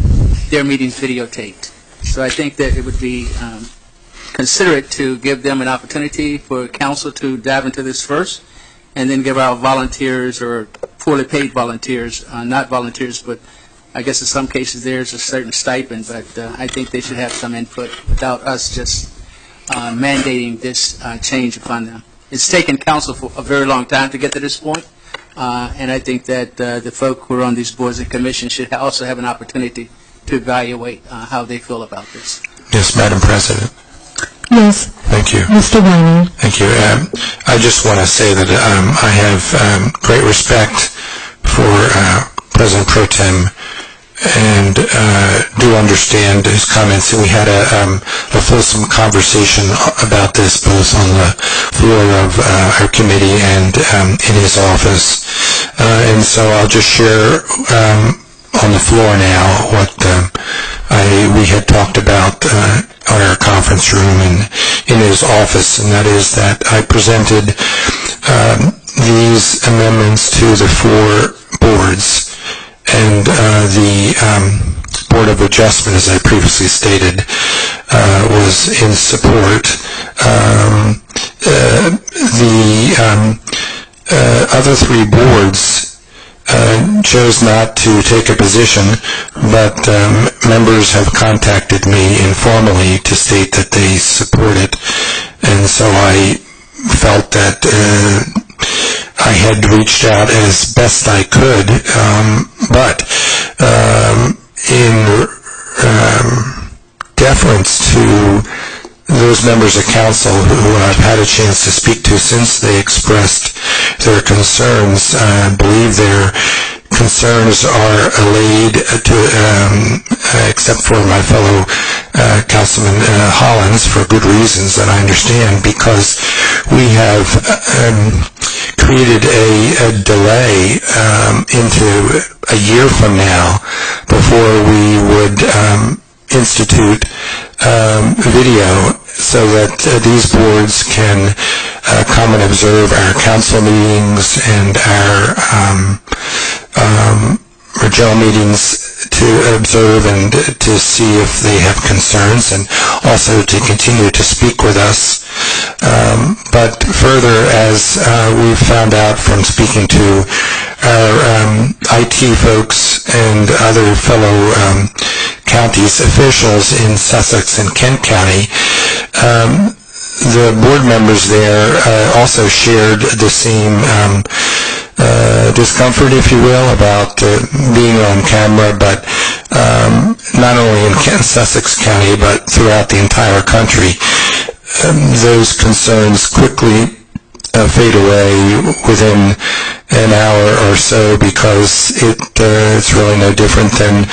their meetings videotaped. So I think that it would be um, considerate to give them an opportunity for council to dive into this first, and then give our volunteers or poorly paid volunteers, uh, not volunteers, but I guess in some cases there's a certain stipend, but uh, I think they should have some input without us just uh, mandating this uh, change upon them. It's taken council for a very long time to get to this point, uh, and I think that uh, the folk who are on these boards and commissions should ha- also have an opportunity to evaluate uh, how they feel about this.
Yes, Madam President.
Yes.
Thank you.
Mister Weiner.
Thank you. Um, I just want to say that um, I have um, great respect for uh, President Pro Tem and uh, do understand his comments. And we had a, um, a fulsome conversation about this both on the floor of uh, our committee and um, in his office. Uh, and so I'll just share um, on the floor now what um, I we had talked about uh, on our conference room and in his office, and that is that I presented um, these amendments to the four boards, and uh, the um, Board of Adjustment, as I previously stated, uh, was in support. Um, uh, the um, uh, other three boards Uh, chose not to take a position, but um, members have contacted me informally to state that they support it, and so I felt that uh, I had reached out as best I could, um, but um, in um, deference to those members of council who I've had a chance to speak to since they expressed their concerns, I believe their concerns are allayed to, um, except for my fellow uh, Councilman uh, Hollins, for good reasons that I understand, because we have um, created a, a delay um, into a year from now before we would um, institute um, video so that uh, these boards can uh, come and observe our council meetings and our um, um, our general meetings to observe and to see if they have concerns, and also to continue to speak with us. Um, but further, as uh, we've found out from speaking to our um, I T folks and other fellow um, counties officials in Sussex and Kent County, um, the board members there uh, also shared the same um, uh, discomfort, if you will, about uh, being on camera, but um, not only in Kent, Sussex County, but throughout the entire country. Um, those concerns quickly uh, fade away within an hour or so, because it uh, it's really no different than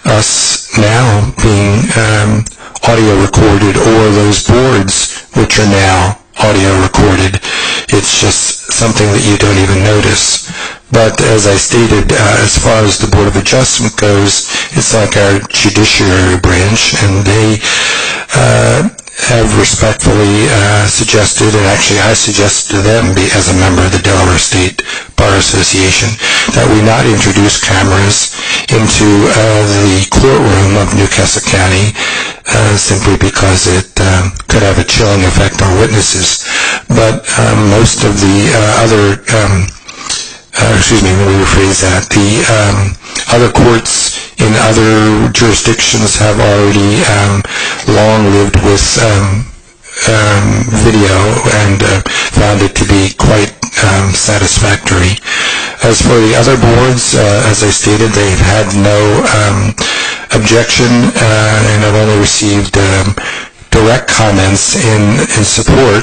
us now being um, audio recorded, or those boards which are now audio recorded. It's just something that you don't even notice. But as I stated, uh, as far as the Board of Adjustment goes, it's like our judiciary branch, and they uh, have respectfully uh, suggested, and actually I suggested to them, be, as a member of the Delaware State Bar Association, that we not introduce cameras into uh, the courtroom of Newcastle County, uh, simply because it um, could have a chilling effect on witnesses. But um, most of the uh, other, um, uh, excuse me, let me rephrase that, the um, other courts in other jurisdictions have already um, long lived with um, um, video and uh, found it to be quite um, satisfactory. As for the other boards, uh, as I stated, they've had no um, objection, uh, and I've only received um, direct comments in, in support,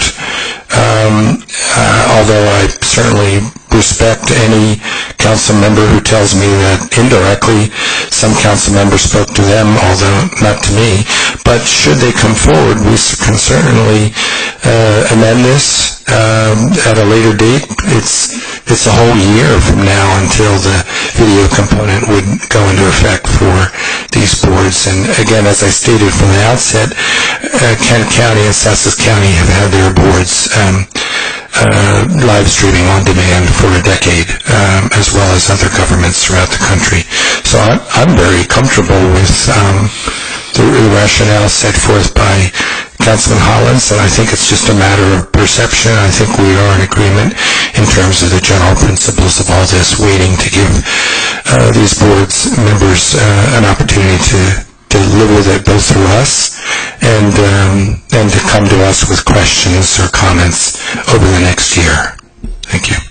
um, uh, although I certainly respect any council member who tells me that indirectly some council members spoke to them, although not to me. But should they come forward, we can certainly uh, amend this um, at a later date. It's it's a whole year from now until the video component would go into effect for these boards. And again, as I stated from the outset, uh, Kent County and Sussex County have had their boards um, uh, live streaming on demand for a decade, um, as well as other governments throughout the country. So I'm, I'm very comfortable with um, the, the rationale set forth by Councilman Hollins, and I think it's just a matter of perception. I think we are in agreement in terms of the general principles of all this, waiting to give uh, these boards members uh, an opportunity to, to live with it both through us and, um, and to come to us with questions or comments over the next year. Thank you.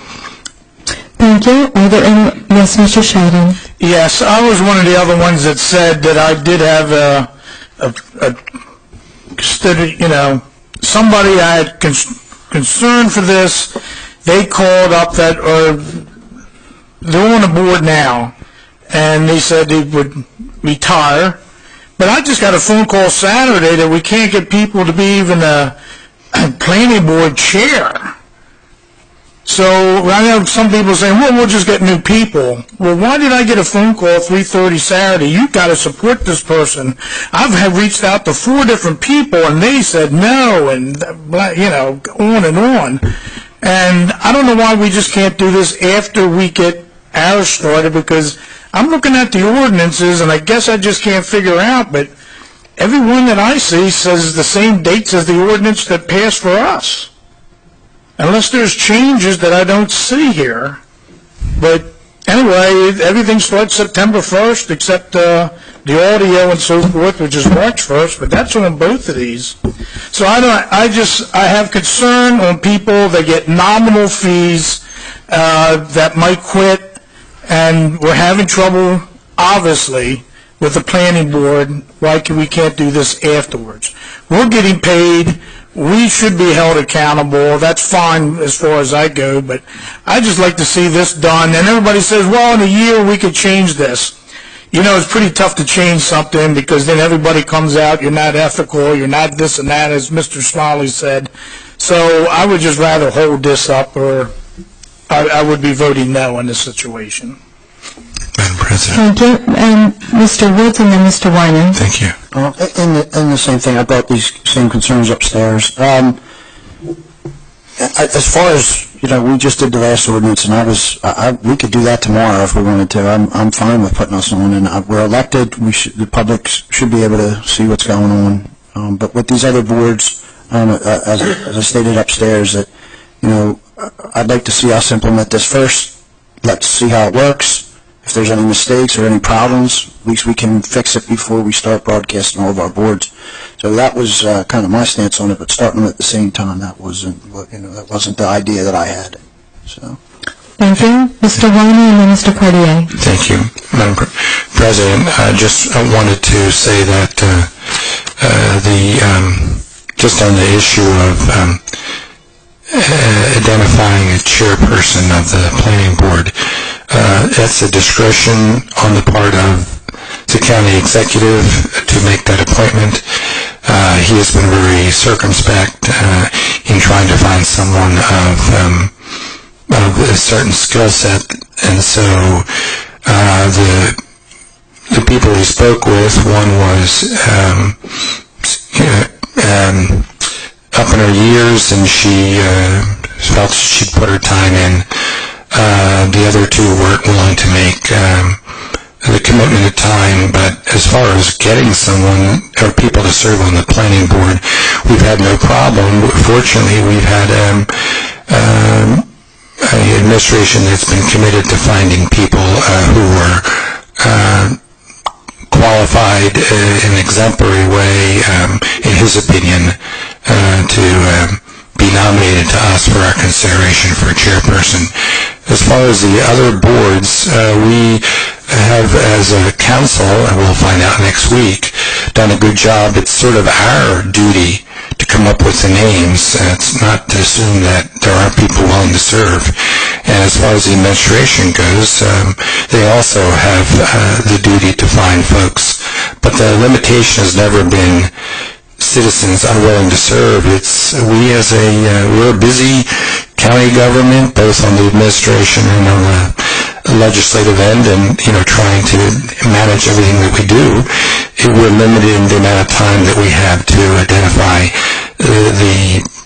Thank you. Are there any, yes, Mister Sheldon?
Yes, I was one of the other ones that said that I did have a, a, a study, you know, somebody I had con concern for this. They called up that, or they're on the board now, and they said they would retire. But I just got a phone call Saturday that we can't get people to be even a, a planning board chair. So I know some people saying, well, we'll just get new people. Well, why did I get a phone call at three thirty Saturday? You've got to support this person. I've have reached out to four different people, and they said no, and, you know, on and on. And I don't know why we just can't do this after we get ours started, because I'm looking at the ordinances, and I guess I just can't figure out, but everyone that I see says the same dates as the ordinance that passed for us. Unless there's changes that I don't see here. But anyway, everything starts September first, except uh, the audio and so forth, which is March first, but that's on both of these. So I don't, I just, I have concern on people that get nominal fees uh, that might quit, and we're having trouble, obviously, with the planning board. Why can we can't do this afterwards? We're getting paid. We should be held accountable. That's fine as far as I go, but I just like to see this done. And everybody says, well, in a year we could change this. You know, it's pretty tough to change something, because then everybody comes out, you're not ethical, you're not this and that, as Mister Smiley said. So I would just rather hold this up, or I, I would be voting no in this situation.
Madam President.
Thank you. And Mister Woods, and then Mister Weiner.
Thank you.
Uh, and, the, and the same thing, I brought these same concerns upstairs. Um, I, as far as, you know, we just did the last ordinance, and I was, I, I, we could do that tomorrow if we wanted to. I'm, I'm fine with putting us on, and I, we're elected. We should, the public should be able to see what's going on. Um, but with these other boards, um, uh, as, as I stated upstairs, that, you know, I'd like to see us implement this first. Let's see how it works. If there's any mistakes or any problems, at least we can fix it before we start broadcasting all of our boards. So that was uh, kind of my stance on it, but starting them at the same time, that wasn't, you know, that wasn't the idea that I had. So.
Thank you. Mister Weiner, and then Mister Cartier.
Thank you, Madam President. I just wanted to say that uh, uh, the um, just on the issue of um, uh, identifying a chairperson of the planning board. Uh, that's a discretion on the part of the county executive to make that appointment. Uh, he has been very circumspect uh, in trying to find someone of, um, of a certain skill set, and so uh, the the people he spoke with, one was um, you know, um, up in her years, and she uh, felt she'd put her time in. Uh, the other two weren't willing to make um, the commitment of time, but as far as getting someone or people to serve on the planning board, we've had no problem. Fortunately, we've had um, um, an administration that's been committed to finding people uh, who are uh, qualified uh, in an exemplary way, um, in his opinion, uh, to um, be nominated to us for our consideration for a chairperson. As far as the other boards, uh, we have, as a council, and we'll find out next week, done a good job. It's sort of our duty to come up with the names. Uh, it's not to assume that there aren't people willing to serve. And as far as the administration goes, um, they also have uh, the duty to find folks. But the limitation has never been citizens unwilling to serve. It's we as a uh, we're a busy county government, both on the administration and on the legislative end, and you know trying to manage everything that we do. It, we're limited in the amount of time that we have to identify uh, the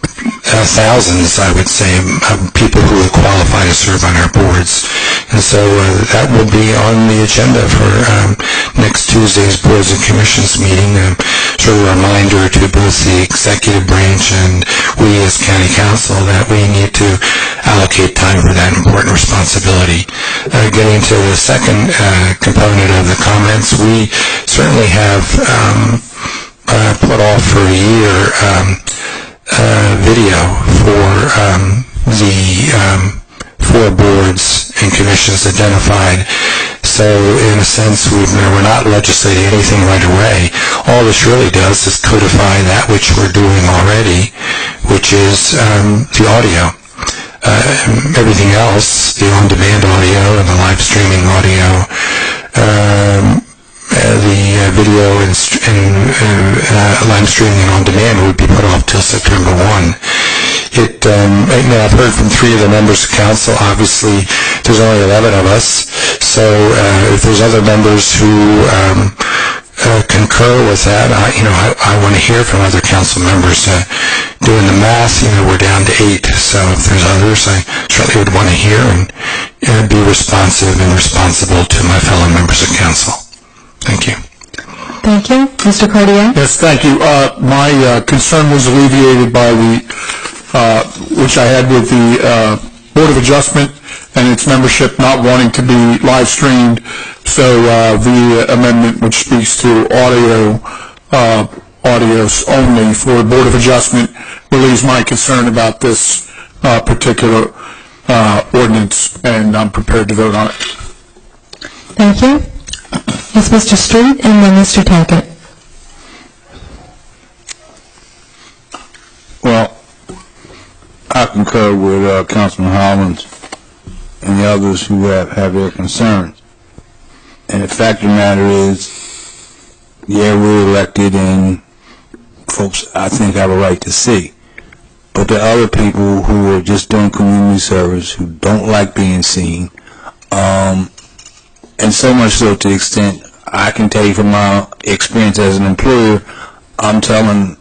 uh, thousands, I would say, of people who would qualify to serve on our boards. And so uh, that will be on the agenda for um, next Tuesday's Boards and Commissions meeting. Um, sort of a reminder to both the executive branch and we as County Council that we need to allocate time for that important responsibility. Uh, getting to the second uh, component of the comments, we certainly have um, uh, put off for a year um, uh, video for um, the um, four boards and commissions identified. So in a sense, we've, we're not legislating anything right away. All this really does is codify that which we're doing already, which is um, the audio. Uh, everything else, the on-demand audio and the live streaming audio, um, uh, the uh, video and, st- and uh, live streaming and on-demand would be put off till September first. It, um, right now I've heard from three of the members of council. Obviously, there's only eleven of us. So uh, if there's other members who um, uh, concur with that, I, you know, I, I want to hear from other council members. Uh, doing the math, you know, we're down to eight. So if there's others, I certainly would want to hear and uh, be responsive and responsible to my fellow members of council. Thank you.
Thank you. Mister Cardiel?
Yes, thank you. Uh, my uh, concern was alleviated by the, uh, which I had with the uh, Board of Adjustment and its membership not wanting to be live streamed. So uh, the amendment which speaks to audio, uh, audios only for the Board of Adjustment relieves my concern about this uh, particular uh, ordinance, and I'm prepared to vote on it.
Thank you. Yes, Mister Street, and then Mister Tackett.
Well, I concur with uh, Councilman Hollins and the others who have, have their concerns. And the fact of the matter is, yeah, we're elected and folks, I think, have a right to see. But there are other people who are just doing community service, who don't like being seen, um, and so much so to the extent, I can tell you from my experience as an employer, I'm telling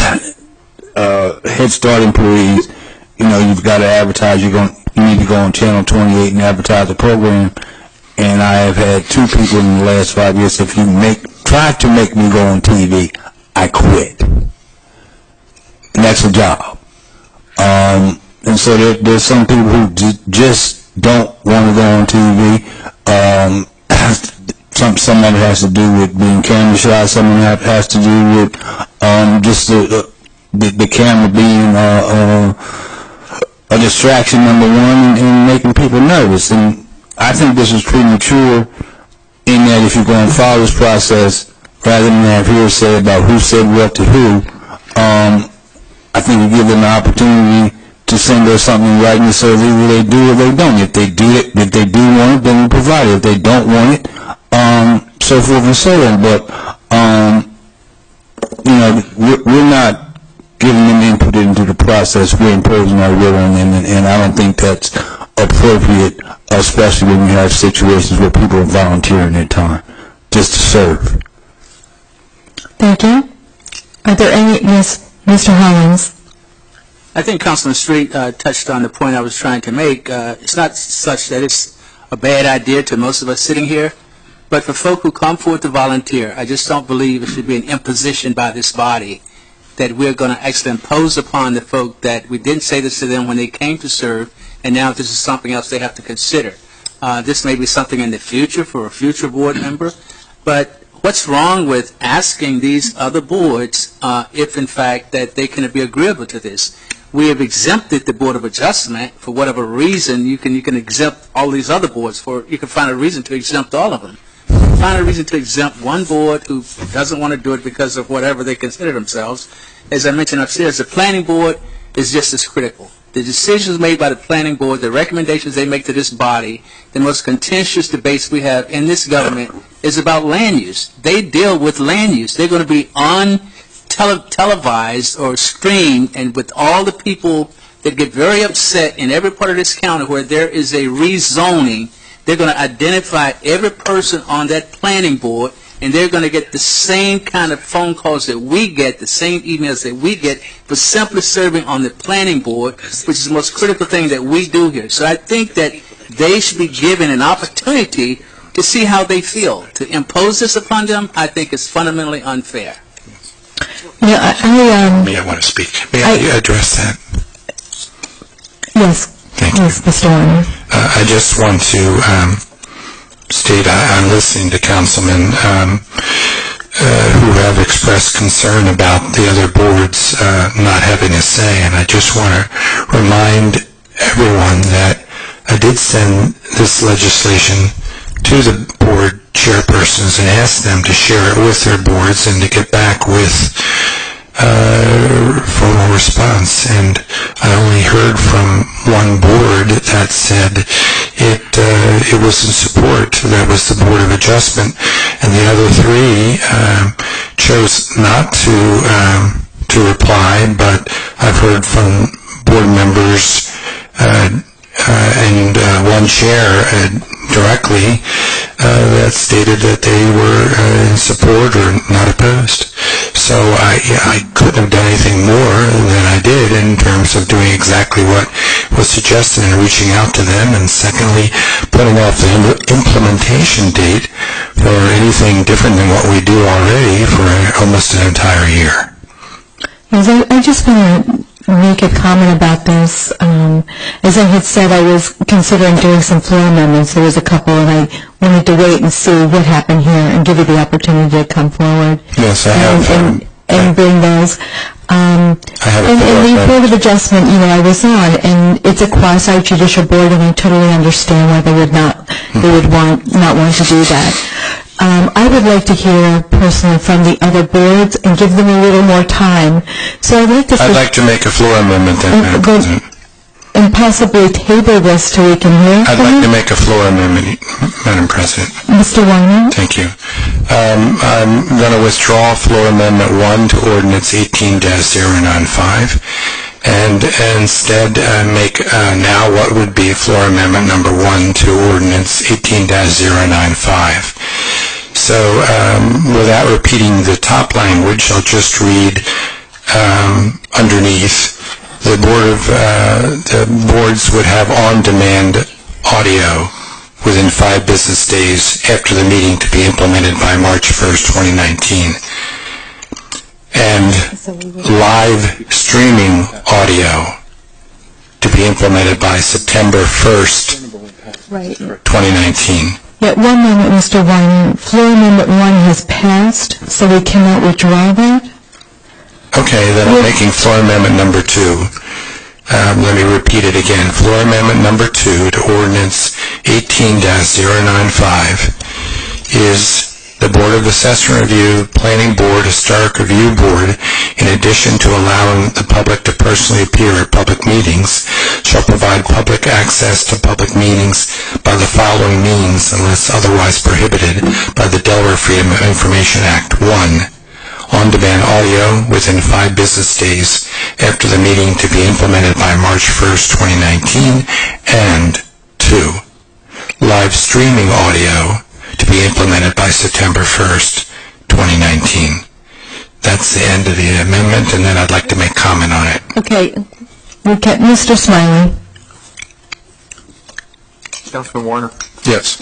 uh, Head Start employees, you know, you've got to advertise, you're going, you need to go on Channel twenty-eight and advertise the program. And I have had two people in the last five years, if you make, try to make me go on T V, I quit. And that's a job. Um, and so there, there's some people who j- just don't want to go on T V. Um, some, some of it has to do with being camera shy, some of it has to do with um, just the, the, the camera being uh, uh, a distraction, number one, and, and making people nervous. And I think this is premature in that if you're going to follow this process, rather than have hearsay about who said what to who, um, I think we give them an opportunity to send us something in writing so either they do or they don't. If they do it, if they do want it, then we provide it. If they don't want it, um, so forth and so on. But, um, you know, we're, we're not giving them input into the process. We're imposing our will on them, and, and I don't think that's appropriate, especially when we have situations where people are volunteering their time just to serve.
Thank you. Are there any, yes, Mister Hollins?
I think Councilman Street uh, touched on the point I was trying to make. Uh, it's not such that it's a bad idea to most of us sitting here, but for folk who come forward to volunteer, I just don't believe it should be an imposition by this body that we're going to actually impose upon the folk that we didn't say this to them when they came to serve, and now this is something else they have to consider. Uh, this may be something in the future for a future board member, but what's wrong with asking these other boards uh, if, in fact, that they can be agreeable to this? We have exempted the Board of Adjustment for whatever reason. You can you can exempt all these other boards for. You can find a reason to exempt all of them. Find a reason to exempt one board who doesn't want to do it because of whatever they consider themselves. As I mentioned upstairs, the Planning Board is just as critical. The decisions made by the Planning Board, the recommendations they make to this body, the most contentious debates we have in this government is about land use. They deal with land use. They're going to be on tele televised or streamed, and with all the people that get very upset in every part of this county where there is a rezoning, they're going to identify every person on that planning board and they're going to get the same kind of phone calls that we get, the same emails that we get, for simply serving on the planning board, which is the most critical thing that we do here. So I think that they should be given an opportunity to see how they feel. To impose this upon them, I think is fundamentally unfair.
Yeah, I, I, um,
May I want to speak? May I, I address that?
Yes.
Thank
yes,
you.
Mister Warner.
Uh, I just want to um, state I, I'm listening to councilmen um, uh, who have expressed concern about the other boards uh, not having a say, and I just want to remind everyone that I did send this legislation to the board chairpersons and ask them to share it with their boards and to get back with uh, formal response. And I only heard from one board that said it uh, it was in support. That was the Board of Adjustment, and the other three um, chose not to um, to reply. But I've heard from board members uh, uh, and uh, one chair uh, directly uh, that stated that they were uh, in support or not opposed. So I, I couldn't have done anything more than I did in terms of doing exactly what was suggested and reaching out to them, and secondly, putting off the im- implementation date for anything different than what we do already for almost an entire year.
Yes, I, I just want to make a comment about this. Um, as I had said, I was considering doing some floor amendments. There was a couple, and I wanted to wait and see what happened here and give you the opportunity to come forward.
Yes, I
and,
have.
And,
Um,
and bring those. Um,
I have a
and, and the
follow-up.
Board of Adjustment, you know, I was on, and it's a quasi-judicial board, and I totally understand why they would not, they would want, not want to do that. Um, I would like to hear personally from the other boards and give them a little more time. So I'd like to...
I'd like to make a floor amendment then, Madam President.
And possibly table this so we can hear
I'd
from
like
you.
to make a floor amendment, Madam President.
Mister Weiner?
Thank you. Um, I'm going to withdraw floor amendment one to ordinance eighteen dash zero nine five and instead uh, make uh, now what would be floor amendment number one to ordinance eighteen dash zero nine five. So um, without repeating the top language, I'll just read um, underneath. The board of uh, the boards would have on-demand audio within five business days after the meeting to be implemented by March first, twenty nineteen, and live streaming audio to be implemented by September first,
Right.
twenty nineteen.
Yeah, one moment, Mister Weiner. Floor Amendment one has passed, so we cannot withdraw that?
Okay, then I'm making floor amendment number two. Um, let me repeat it again. Floor amendment number two to ordinance eighteen dash zero nine five is the Board of Assessment Review, Planning Board, Historic Review Board, in addition to allowing the public to personally appear at public meetings, shall provide public access to public meetings by the following means unless otherwise prohibited by the Delaware Freedom of Information Act. One, on-demand audio within five business days after the meeting to be implemented by March first, twenty nineteen, and two, live streaming audio to be implemented by September first, twenty nineteen. That's the end of the amendment, and then I'd like to make comment on it.
Okay. Okay. Mister Smiley?
Councilman Warner?
Yes.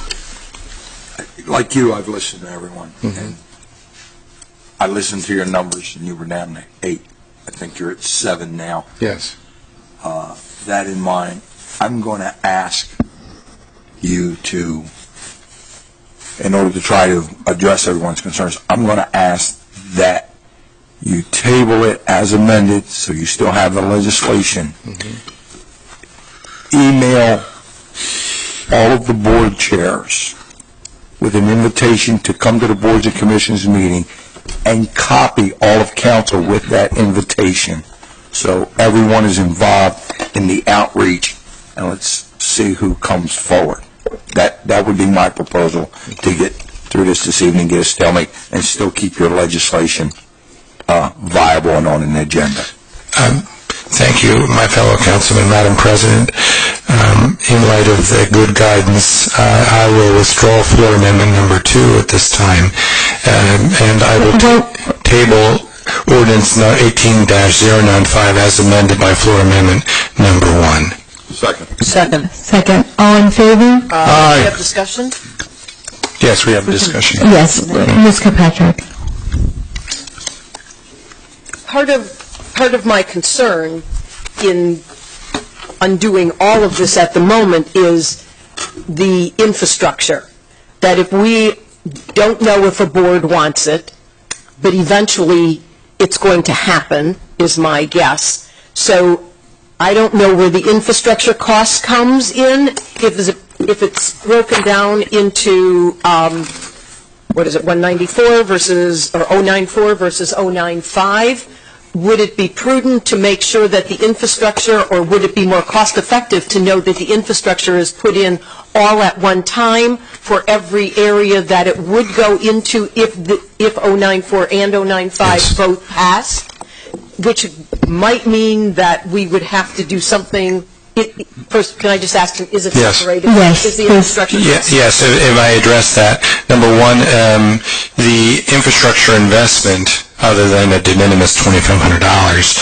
Like you, I've listened to everyone. And I listened to your numbers, and you were down to eight. I think you're at seven now.
Yes.
Uh, that in mind, I'm going to ask you to, in order to try to address everyone's concerns, I'm going to ask that you table it as amended, so you still have the legislation. Email all of the board chairs with an invitation to come to the boards and commissions meeting and copy all of council with that invitation, so everyone is involved in the outreach, and let's see who comes forward. That that would be my proposal, to get through this this evening, get a stalemate, and still keep your legislation uh, viable and on an agenda.
Um, thank you, my fellow councilman, Madam President. um, in light of the good guidance, uh, I will withdraw floor amendment number two at this time, um, and I will ta- table ordinance eighteen dash zero nine five as amended by floor amendment number one.
Second.
Second. Second. All in favor?
Uh, we have discussion?
Yes, we have a discussion.
Yes, Miz Kirkpatrick.
Part of, part of my concern in undoing all of this at the moment is the infrastructure. That if we don't know if a board wants it, but eventually it's going to happen, is my guess. So I don't know where the infrastructure cost comes in, if there's a, if it's broken down into, um, what is it, one ninety-four versus, or oh nine four versus oh nine five. Would it be prudent to make sure that the infrastructure, or would it be more cost-effective to know that the infrastructure is put in all at one time for every area that it would go into if the, if oh nine four and oh nine five yes. both pass, which might mean that we would have to do something. It, first, can I just ask, is it
yes.
separated?
Yes.
Is the infrastructure?
Yes, yes, if, if I address that. Number one, um, the infrastructure investment, other than a de minimis twenty-five hundred dollars,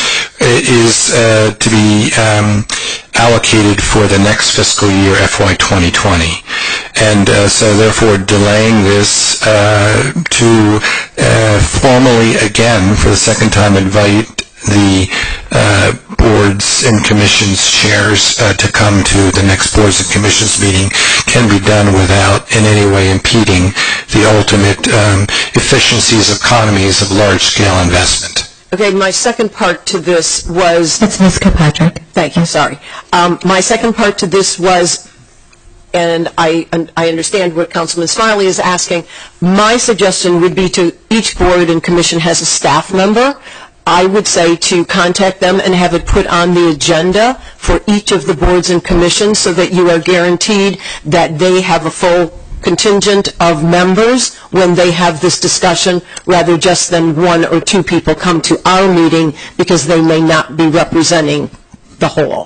is uh, to be um, allocated for the next fiscal year, F Y twenty twenty. And uh, so therefore delaying this uh, to uh, formally again, for the second time, invite the uh, boards and commissions chairs uh, to come to the next boards and commissions meeting can be done without in any way impeding the ultimate um, efficiencies, economies of large-scale investment.
Okay, my second part to this was...
That's Miz Kirkpatrick.
Thank you, sorry. Um, my second part to this was, and I, and I understand what Councilman Smiley is asking, my suggestion would be to each board and commission has a staff member. I would say to contact them and have it put on the agenda for each of the boards and commissions so that you are guaranteed that they have a full contingent of members when they have this discussion, rather just than one or two people come to our meeting because they may not be representing the whole.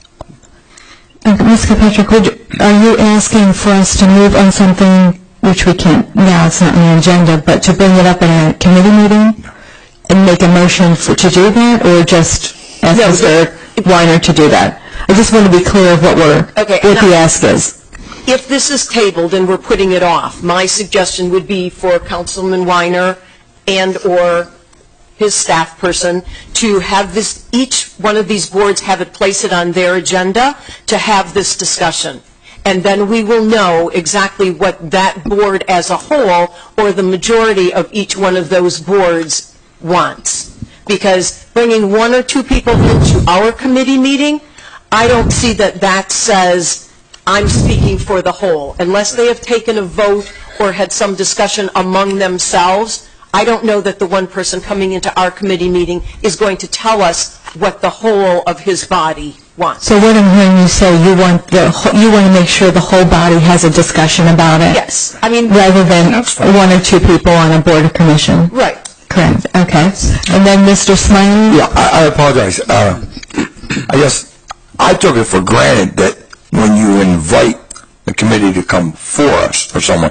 Okay, Miz Kirkpatrick, would you, are you asking for us to move on something which we can't, now it's not on the agenda, but to bring it up in a committee meeting? And make a motion for, to do that, or just ask no, Mister Weiner to do that? I just want to be clear of what we're,
okay,
what the ask is.
If this is tabled and we're putting it off, my suggestion would be for Councilman Weiner and or his staff person to have this, each one of these boards have it, place it on their agenda to have this discussion. And then we will know exactly what that board as a whole or the majority of each one of those boards wants. Because bringing one or two people into our committee meeting, I don't see that that says I'm speaking for the whole. Unless they have taken a vote or had some discussion among themselves, I don't know that the one person coming into our committee meeting is going to tell us what the whole of his body wants.
So what I'm hearing you say, you want the you want to make sure the whole body has a discussion about it.
Yes, I mean
rather than one or two people on a board or commission.
Right.
Correct. Okay. And then Mister Smiley?
Yeah, I, I apologize. Uh, I guess I took it for granted that when you invite the committee to come for us or someone,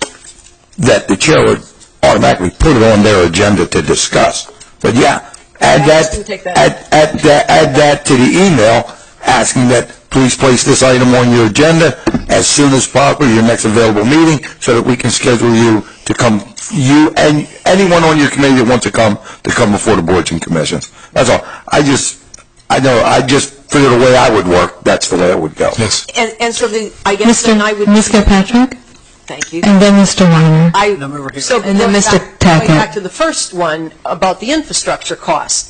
that the chair would automatically put it on their agenda to discuss. But yeah, add that, that add, add that, add that to the email asking that please place this item on your agenda as soon as possible, your next available meeting, so that we can schedule you to come, you and anyone on your committee that wants to come, to come before the boards and commissions. That's all. I just, I know, I just figured the way I would work, that's the way it would go.
Yes.
And, and so the, I guess
Mister
then I would...
Miz Kirkpatrick?
Thank you.
And then Mister Weiner.
I, so
and then Mister
Tackett.
Tackett.
Going back to the first one about the infrastructure costs.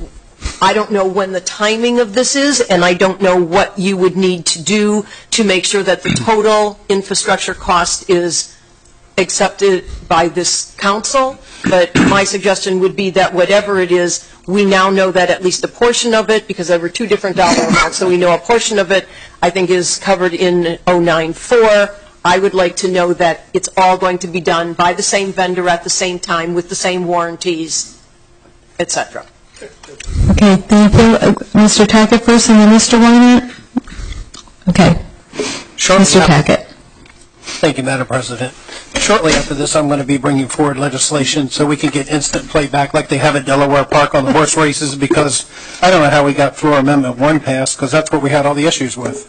I don't know when the timing of this is, and I don't know what you would need to do to make sure that the total infrastructure cost is accepted by this council. But my suggestion would be that whatever it is, we now know that at least a portion of it, because there were two different dollar amounts, so we know a portion of it, I think, is covered in oh nine four. I would like to know that it's all going to be done by the same vendor at the same time with the same warranties, et cetera.
Okay, thank you. Uh, Mister Tackett first, and then Mister Weiner. Okay. Mister Tackett.
Thank you, Madam President. Shortly after this, I'm going to be bringing forward legislation so we can get instant playback like they have at Delaware Park on the horse races, because I don't know how we got Floor Amendment one passed, because that's what we had all the issues with.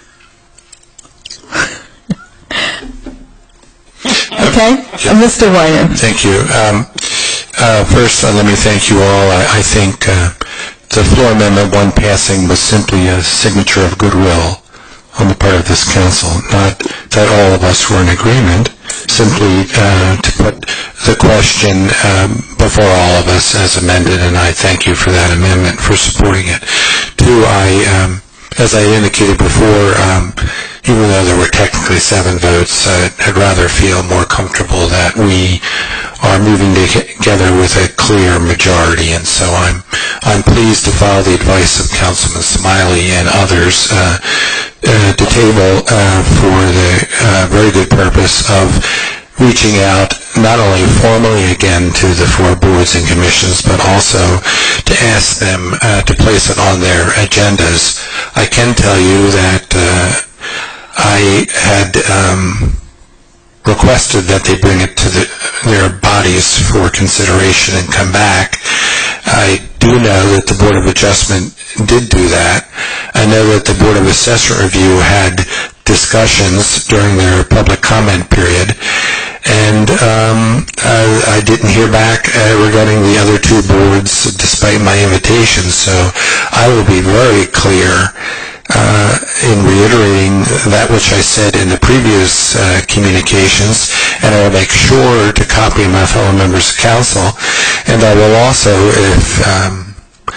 Okay. Uh, Mister Weiner.
Thank you. Um, uh, First, uh, let me thank you all. I I think uh, the floor amendment one passing was simply a signature of goodwill on the part of this council, not that all of us were in agreement, simply uh, to put the question um, before all of us as amended, and I thank you for that amendment, for supporting it. Two, I, um, as I indicated before, um, even though there were technically seven votes, uh, I'd rather feel more comfortable that we are moving together with a clear majority, and so I'm I'm pleased to follow the advice of Councilman Smiley and others uh, uh, to table uh, for the uh, very good purpose of reaching out not only formally again to the four boards and commissions, but also to ask them uh, to place it on their agendas. I can tell you that uh, I had um, requested that they bring it to the, their bodies for consideration and come back. I do know that the Board of Adjustment did do that. I know that the Board of Assessment Review had discussions during their public comment period, and um, I, I didn't hear back uh, regarding the other two boards despite my invitation, so I will be very clear Uh, in reiterating that which I said in the previous uh, communications, and I will make sure to copy my fellow members of council, and I will also, if um,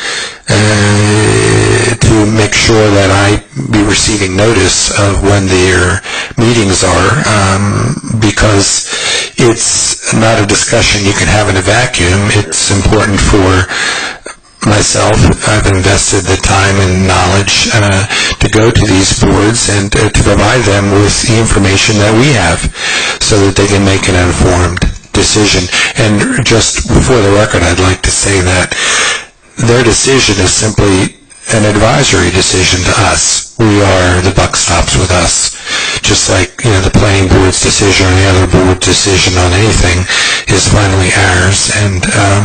uh, to make sure that I be receiving notice of when their meetings are, um, because it's not a discussion you can have in a vacuum. It's important for myself. I've invested the time and knowledge uh, to go to these boards and uh, to provide them with the information that we have so that they can make an informed decision. And just before the record, I'd like to say that their decision is simply an advisory decision to us. We are, the buck stops with us. Just like, you know, the planning board's decision or the other board decision on anything is finally ours. And um,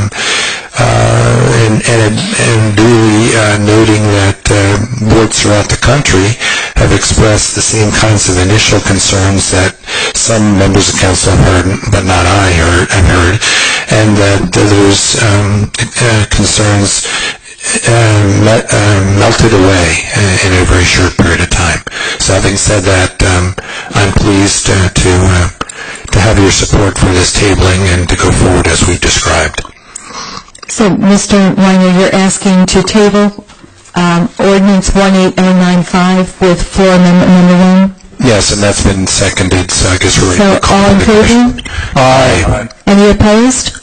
uh, and, and, and duly uh, noting that uh, boards throughout the country have expressed the same kinds of initial concerns that some members of council have heard, but not I heard, have heard, and that those um, uh, concerns Uh, met, uh, melted away uh, in a very short period of time. So having said that, um, I'm pleased uh, to uh, to have your support for this tabling and to go forward as we've described.
So, Mister Weiner, you're asking to table um, ordinance one eight oh nine five with floor amendment number one?
Yes, and that's been seconded, so I guess we're ready
So,
to call
all in
the
favor?
question. Aye.
Any opposed?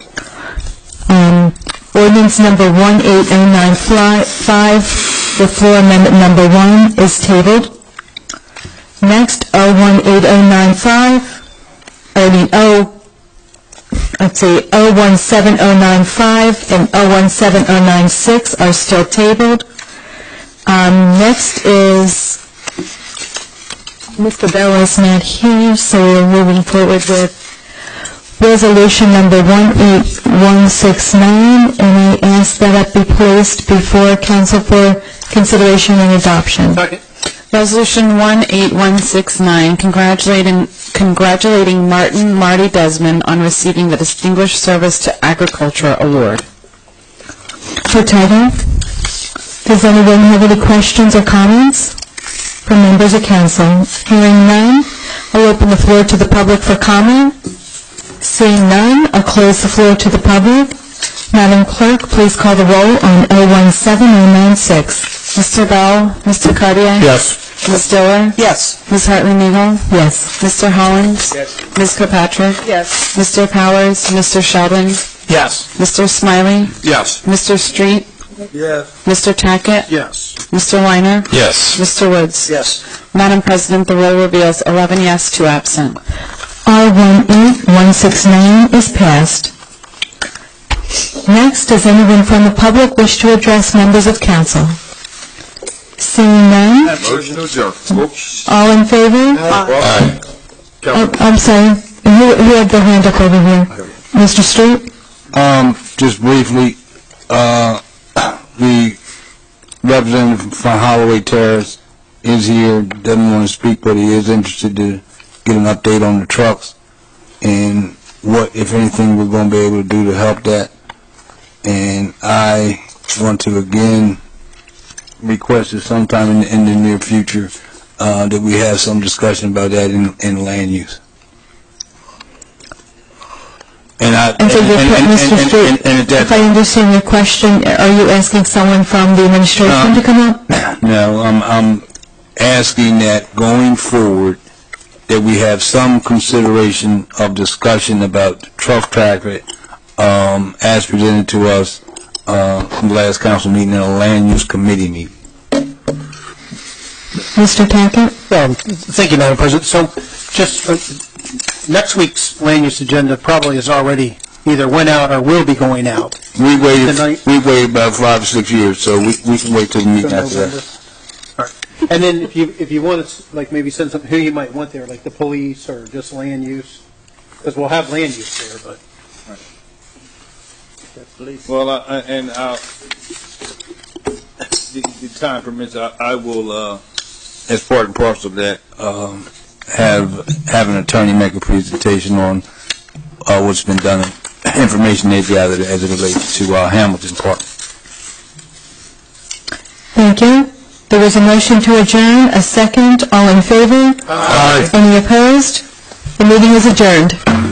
Um, Ordinance number one eight oh nine five, the floor amendment number one, is tabled. Next, oh one eight oh nine five, I mean, oh, let's see, oh one seven oh nine five and oh one seven oh nine six are still tabled. Um, next is, Mister Bell is not here, so we're moving forward with resolution number one eight one six nine, and I ask that it be placed before council for consideration and adoption.
Second.
Resolution one eight one six nine, congratulating congratulating Martin Marty Desmond on receiving the Distinguished Service to Agriculture Award.
For title, does anyone have any questions or comments from members of council? Hearing none, I'll open the floor to the public for comment. Seeing none, I'll close the floor to the public. Madam Clerk, please call the roll on oh one seven oh nine six.
Mister Bell, Mister Cartier?
Yes.
Miz Diller?
Yes.
Miz Hartley-Neagle?
Yes.
Mister Hollins?
Yes.
Miz Kirkpatrick?
Yes.
Mister Powers? Mister Sheldon?
Yes.
Mister Smiley?
Yes.
Mister Street?
Yes.
Mister Tackett?
Yes.
Mister Weiner?
Yes.
Mister Woods?
Yes.
Madam President, the roll reveals eleven yes, two absent.
R one eight one six nine is passed. Next, does anyone from the public wish to address members of council? Seeing none,
Madam
Motion to adjourn.
All in favor?
Aye.
Oh, I'm sorry. Who, who had their hand up over here? Mister Street?
Um, just briefly, uh, the representative from Holloway Terrace is here, doesn't want to speak, but he is interested to get an update on the trucks and what, if anything, we're going to be able to do to help that. And I want to again request that sometime in the, in the near future uh, that we have some discussion about that in, in land use. And I,
And so,
and-
your-
and- and-
Mister
and-
Street,
and- and at that-
if I understand your question, are you asking someone from the administration to come up?
No, I'm, I'm asking that going forward, that we have some consideration of discussion about truck traffic, um, as presented to us, uh, in the last council meeting and a land use committee meeting.
Mister Tackett?
Um, Thank you, Madam President. So just, uh, next week's land use agenda probably is already either went out or will be going out.
We waited,
Tonight?
we waited about five or six years, so we, we can wait till the meeting after
November.
that.
All right. And then if you, if you want to, like, maybe send some, who you might want there, like the police or just land use, because we'll have land use there, but.
Well, I- I- and I'll, the, the time permits, I, I will, uh, as part and parcel of that, um, have, have an attorney make a presentation on, uh, what's been done, information they've gathered as it relates to, uh, Hamilton Park.
Thank you. There was a motion to adjourn, a second. All in favor?
Aye.
Any opposed? The meeting is adjourned.